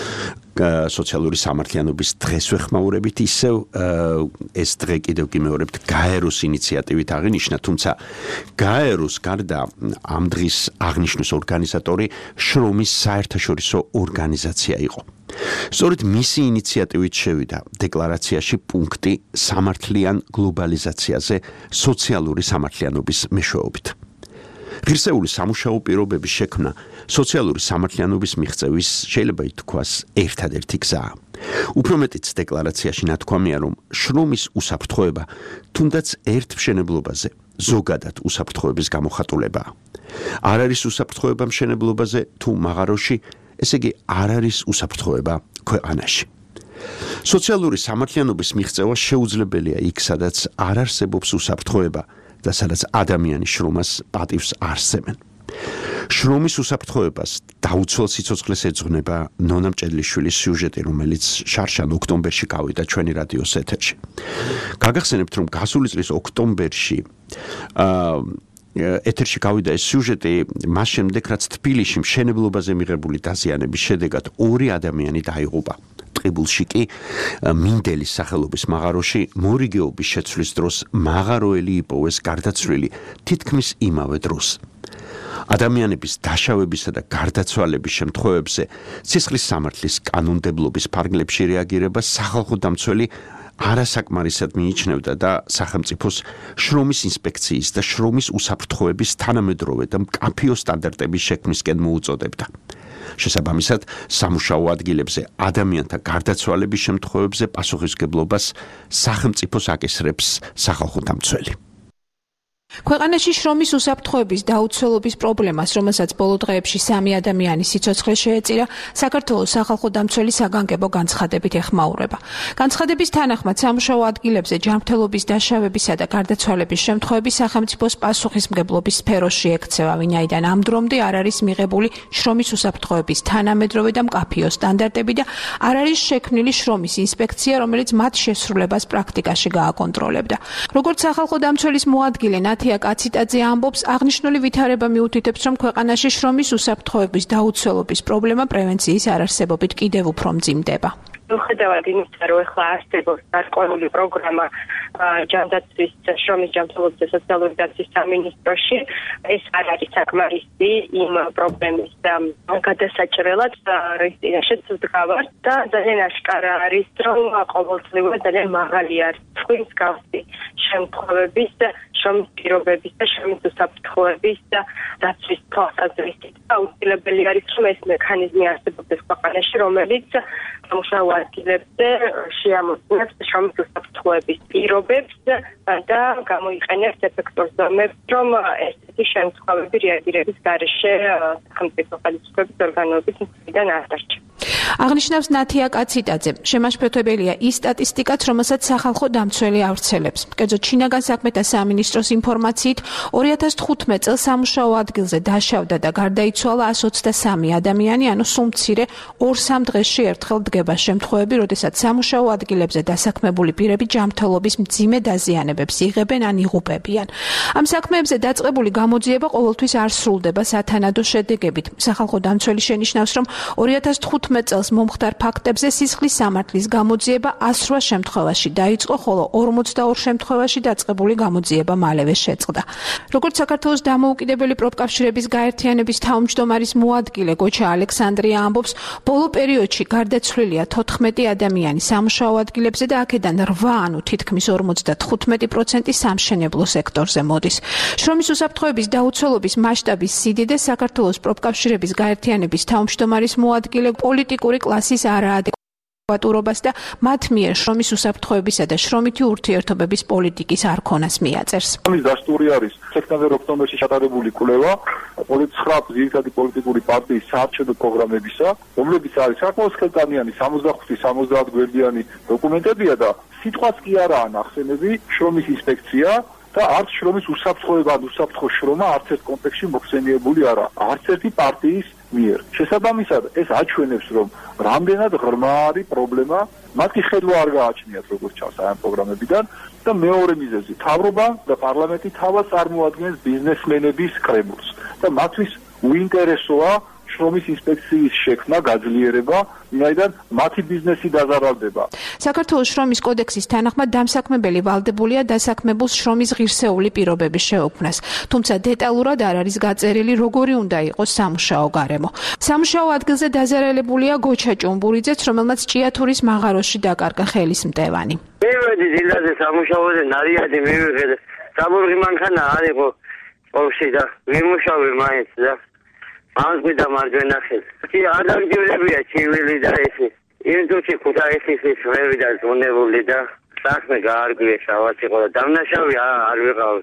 სოციალური სამართლიანობის დღეს ვეხმაურებით, ისევ ეს დღე კიდევ კი მეორებთ გაეროს ინიციატივით აღინიშნა, თუმცა გაეროს გარდა ამ დღის აღნიშვნის ორგანიზატორი შრომის საერთაშორისო ორგანიზაცია იყო. სწორედ მისი ინიციატივით შევიდა დეკლარაციაში პუნქტი სამართლიან გლობალიზაციაზე სოციალური სამართლიანობის მეშვეობით. ღირსეული სამუშაო პირობების შექმნა სოციალური სამართლიანობის მიღწევის შეიძლება ითქვას ერთადერთი გზაა. უფრო მეტიც დეკლარაციაში ნათქვამია, რომ შრომის უსაფრთხოება თუნდაც ერთ მშენებლობაზე ზოგადად უსაფრთხოების გამოხატულებაა. არ არის უსაფრთხოება მშენებლობაზე თუ მაღაროში, ესე იგი არ არის უსაფრთხოება ქვეყანაში. სოციალური სამართლიანობის მიღწევა შეუძლებელია იქ, სადაც არ არსებობს უსაფრთხოება და სადაც ადამიანის შრომას პატივს არსებენ. შრომის უსაფრთხოებას დაუცველ სიცოცხლეს ეძღვნება ნონა მჭედლიშვილის სიუჟეტი, რომელიც შარშან ოქტომბერში გავიდა ჩვენი რადიოს ეთერში. გაგახსენებთ, რომ გასული წლის ოქტომბერში ეთერში გავიდა ეს სიუჟეტი მას შემდეგ, რაც თბილისში მშენებლობაზე მიღებული დაზიანების შედეგად 2 ადამიანი დაიღუპა. ტყიბულში კი მინდელის სახელობის მაღაროში მორიგეობის შეცვლის დროს მაღაროელი იპოვეს გარდაცვლილი თითქმის იმავე დროს. ადამიანების დაშავებისა და გარდაცვალების შემთხვევებზე სისხლის სამართლის კანონმდებლობის ფარგლებში რეაგირება სახალხო დამცველი არასაკმარისად მიიჩნევდა და სახელმწიფოს შრომის ინსპექციის და შრომის უსაფრთხოების თანამედროვე და მკაფიო სტანდარტების შექმნისკენ მოუწოდებდა. შესაბამისად, სამუშაო ადგილებზე ადამიანთა გარდაცვალების შემთხვევებზე პასუხისმგებლობას სახელმწიფოს აკისრებს სახალხო დამცველი. ქვეყანაში შრომის უსაფრთხოების დაუცველობის პრობლემას, რომელსაც ბოლო დღეებში 3 ადამიანის სიცოცხლე შეეწირა, საქართველოს სახალხო დამცველი საგანგებო განცხადებით ეხმაურება. განცხადების თანახმად, სამუშაო ადგილებზე ჯანმრთელობის დაშავებისა და გარდაცვალების შემთხვევები სახელმწიფოს პასუხისმგებლობის სფეროში ექცევა, ვინაიდან ამ დრომდე არ არის მიღებული შრომის უსაფრთხოების თანამედროვე და მკაფიო სტანდარტები და არ არის შექმნილი შრომის ინსპექცია, რომელიც მათ შესრულებას პრაქტიკაში გააკონტროლებდა. როგორც სახალხო დამცველის მოადგილე ნათია კაციტაძე ამბობს, აღნიშნული ვითარება მიუთითებს, რომ ქვეყანაში შრომის უსაფრთხოების დაუცველობის პრობლემა პრევენციის არარსებობით კიდევ უფრო მძიმდება. მიუხედავად იმისა, რომ ახლა არსებობს გარკვეული პროგრამა ჯანდაცვის, შრომის ჯანმრთელობის და სოციალური დაცვის სამინისტროში, ეს არ არის საკმარისი იმ პრობლემის გადასაჭრელად, რის წინაშეც ვდგავართ და ძალიან აშკარა არის, რომ ყოველწლიურად ძალიან მაღალი არის თქვის გავსი შემთხვევების, შრომის პირობების და შრომის უსაფრთხოების დაცვის თვალსაზრისით. აუცილებელი არის, რომ ეს მექანიზმი არსებობდეს ქვეყანაში, რომელიც სამუშაო ადგილებზე შეამოწმებს შრომის უსაფრთხოების პირობებს და გამოიყენებს ეფექტურ ზომებს, რომ ესეთი შემთხვევები რეაგირების გარეშე სახელმწიფო ხელისუფლების ორგანოების მხრიდან არ დარჩება. აღნიშნავს ნათია კაციტაძე, შემაშფოთებელია ის სტატისტიკაც, რომელსაც სახალხო დამცველი ავრცელებს. კერძოდ, შინაგან საქმეთა სამინისტროს ინფორმაციით 2015 წელს სამუშაო ადგილზე დაშავდა და გარდაიცვალა 123 ადამიანი, ანუ სულ მცირე 2-3 დღეში ერთხელ დგება შემთხვევები, როდესაც სამუშაო ადგილებზე დასაქმებული პირები ჯანმრთელობის მძიმე დაზიანებებს იღებენ ან იღუპებიან. ამ საქმეებზე დაწყებული გამოძიება ყოველთვის არ სრულდება სათანადო შედეგებით. სახალხო დამცველი შენიშნავს, რომ 2015 წელს მომხდარ ფაქტებზე სისხლის სამართლის გამოძიება 108 შემთხვევაში დაიწყო, ხოლო 42 შემთხვევაში დაწყებული გამოძიება მალევე შეწყდა. როგორც საქართველოს დამოუკიდებელი პროფკავშირების გაერთიანების თავმჯდომარის მოადგილე გოჩა ალექსანდრია ამბობს, ბოლო პერიოდში გარდაცვლილია 14 ადამიანი სამუშაო ადგილებზე და აქედან 8, ანუ თითქმის 55% სამშენებლო სექტორზე მოდის. შრომის უსაფრთხოების დაუცველობის მასშტაბის სიდიდე საქართველოს პროფკავშირების გაერთიანების თავმჯდომარის მოადგილე პოლიტიკური კლასის არაადეკვატურობას და მათ მიერ შრომის უსაფრთხოებისა და შრომითი ურთიერთობების პოლიტიკის არქონას მიაწერს. ამის დასტური არის სექტემბერ-ოქტომბერში ჩატარებული კვლევა 9 ძირითადი პოლიტიკური პარტიის საარჩევნო პროგრამებისა, რომლებიც არის საკმაოდ ხელტანიანი 65-70 გვერდიანი დოკუმენტებია და სიტყვაც კი არაა ნახსენები შრომის ინსპექცია და არც შრომის უსაფრთხოება ან უსაფრთხო შრომა არც ერთ კონტექსტში მოხსენიებული არა, არც ერთი პარტიის მიერ. შესაბამისად, ეს აჩვენებს, რომ რამდენად ღრმა არის პრობლემა, მათ კი ხედვა არ გააჩნიათ როგორც ჩანს ამ პროგრამებიდან და მეორე მიზეზი, მთავრობა და პარლამენტი თავად წარმოადგენს ბიზნესმენების კრებულს და მათთვის უინტერესოა შრომის ინსპექციის შექმნა, გაძლიერება, ვინაიდან მათი ბიზნესი დაზარალდება. საქართველოს შრომის კოდექსის თანახმად დამსაქმებელი ვალდებულია დასაქმებულს შრომის ღირსეული პირობების შეუქმნას, თუმცა დეტალურად არ არის გაწერილი, როგორი უნდა იყოს სამუშაო გარემო. სამუშაო ადგილზე დაზარალებულია გოჩა ჭუმბურიძეც, რომელმაც ჭიათურის მაღაროში დაკარგა ხელის მტევანი. მივედი დილაზე სამუშაოზე, ნარიადი მივიღე და საბურღი მანქანა არ იყო ყოვში და ვიმუშავე მაინც და ამგვიდა მარჯვენა ხელი. კი ადაგდებია ჩივილი და ესე. ინდუჩი ქუთაისის ვევი და ზონებული და საქმე გაარგვია შავაც იყო და დამნაშავე არ ვიყავ.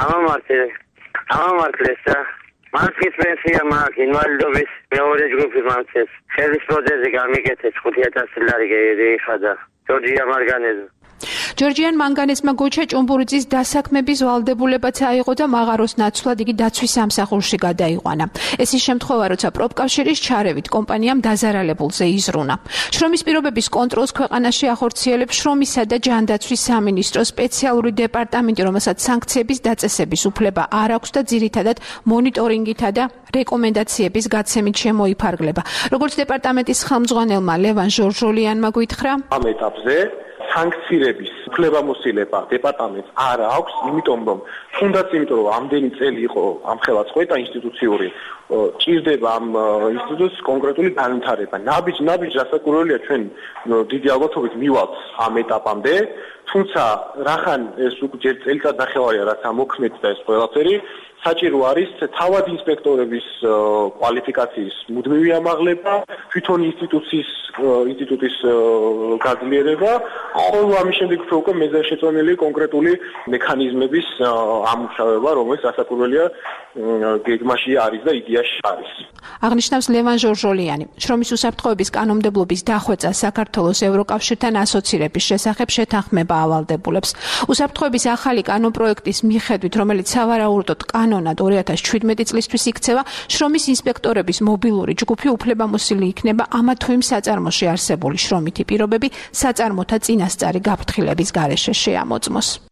ამამართლეს და მანქის პენსია მაქვს, ინვალიდობის მეორე ჯგუფი მანქეს. ხელის პროთეზი გამიგეთეს 5000 ლარი გეიხადა. ჯორჯია მარგანეზე. ჯორჯიან მანგანესმა გოჩა ჭუმბურიძის დასაქმების ვალდებულებაც აიღო და მაღაროს ნაცვლად იგი დაცვის სამსახურში გადაიყვანა. ეს ის შემთხვევა, როცა პროფკავშირის ჩარევით კომპანიამ დაზარალებულზე იზრუნა. შრომის პირობების კონტროლს ქვეყანაში ახორციელებს შრომისა და ჯანდაცვის სამინისტროს სპეციალური დეპარტამენტი, რომელსაც სანქციების დაწესების უფლება არ აქვს და ძირითადად მონიტორინგითა და რეკომენდაციების გაცემით შემოიფარგლება. როგორც დეპარტამენტის ხელმძღვანელმა ლევან ჟორჟოლიანმა გითხრა, ამ ეტაპზე სანქცირების უფლებამოსილება დეპარტამენტს არ აქვს, იმიტომ რომ რომ ამდენი წელი იყო ამხელა წყვეტა ინსტიტუციური, ჭირდება ამ ინსტიტუტს კონკრეტული განვითარება. ნაბიჯ რასაკურველია ჩვენ დიდი ალბათობით მივალთ ამ ეტაპამდე, თუმცა რახან ეს უკვე ჯერ წელიწად ნახევარია რაც ამოქმედდა და ეს ყველაფერი საჭირო არის თავად ინსპექტორების კვალიფიკაციის მუდმივი ამაღლება, თვითონ ინსტიტუტის გაძლიერება, ხოლო ამის შემდეგ უკვე მეზანშეწონილი კონკრეტული მექანიზმების ამუშავება, რომელიც ასაკურველია გეგმაში არის და იდეაში არის. აღნიშნავს ლევან ჟორჟოლიანი. შრომის უსაფრთხოების კანონმდებლობის დახვეწა საქართველოს ევროკავშირთან ასოცირების შესახებ შეთანხმება ავალდებულებს. უსაფრთხოების ახალი კანონპროექტის მიხედვით, რომელიც სავარაუდოდ კანონად 2017 წლისთვის იქცევა, შრომის ინსპექტორების მობილური ჯგუფი უფლებამოსილი იქნება ამა თუ იმ საწარმოში არსებული შრომითი პირობები საწარმოთა წინასწარი გაფრთხილების გარეშე შეამოწმოს.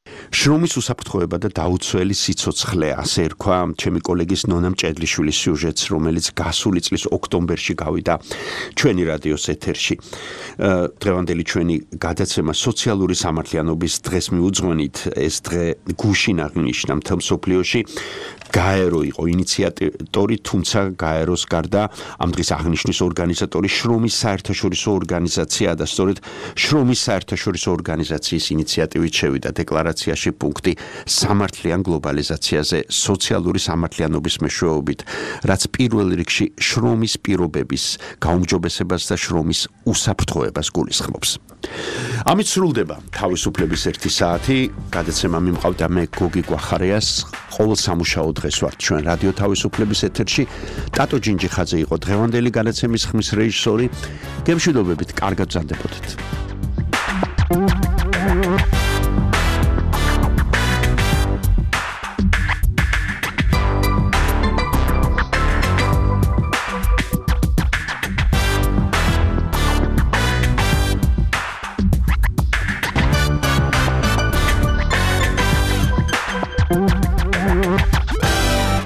შრომის უსაფრთხოება და დაუცველი სიცოცხლე, ასე ერქვა ჩემი კოლეგის ნონა მჭედლიშვილის სიუჟეტს, რომელიც გასული წლის ოქტომბერში გავიდა ჩვენი რადიოს ეთერში. დღევანდელი ჩვენი გადაცემა სოციალური სამართლიანობის დღეს მიუძღვენით, ეს დღე გუშინ აღინიშნა მთელ მსოფლიოში. გაერო იყო ინიციატორი, თუმცა გაეროს გარდა ამ დღის აღნიშვნის ორგანიზატორი შრომის საერთაშორისო ორგანიზაცია და სწორედ შრომის საერთაშორისო ორგანიზაციის ინიციატივით შევიდა დეკლარაციაში პუნქტი სამართლიან გლობალიზაციაზე სოციალური სამართლიანობის მეშვეობით, რაც პირველ რიგში შრომის პირობების გაუმჯობესებას და შრომის უსაფრთხოებას გულისხმობს. ამით სრულდება თავისუფლების 1 საათი. გადაცემა მიმყავდა მე გოგი გვახარიას. ყოველ სამუშაო დღეს ვართ ჩვენ რადიო თავისუფლების ეთერში. ტატო ჯინჯიხაძე იყო დღევანდელი გადაცემის ხმის რეჟისორი. გემშვიდობებით, კარგად გრძანდებოდეთ.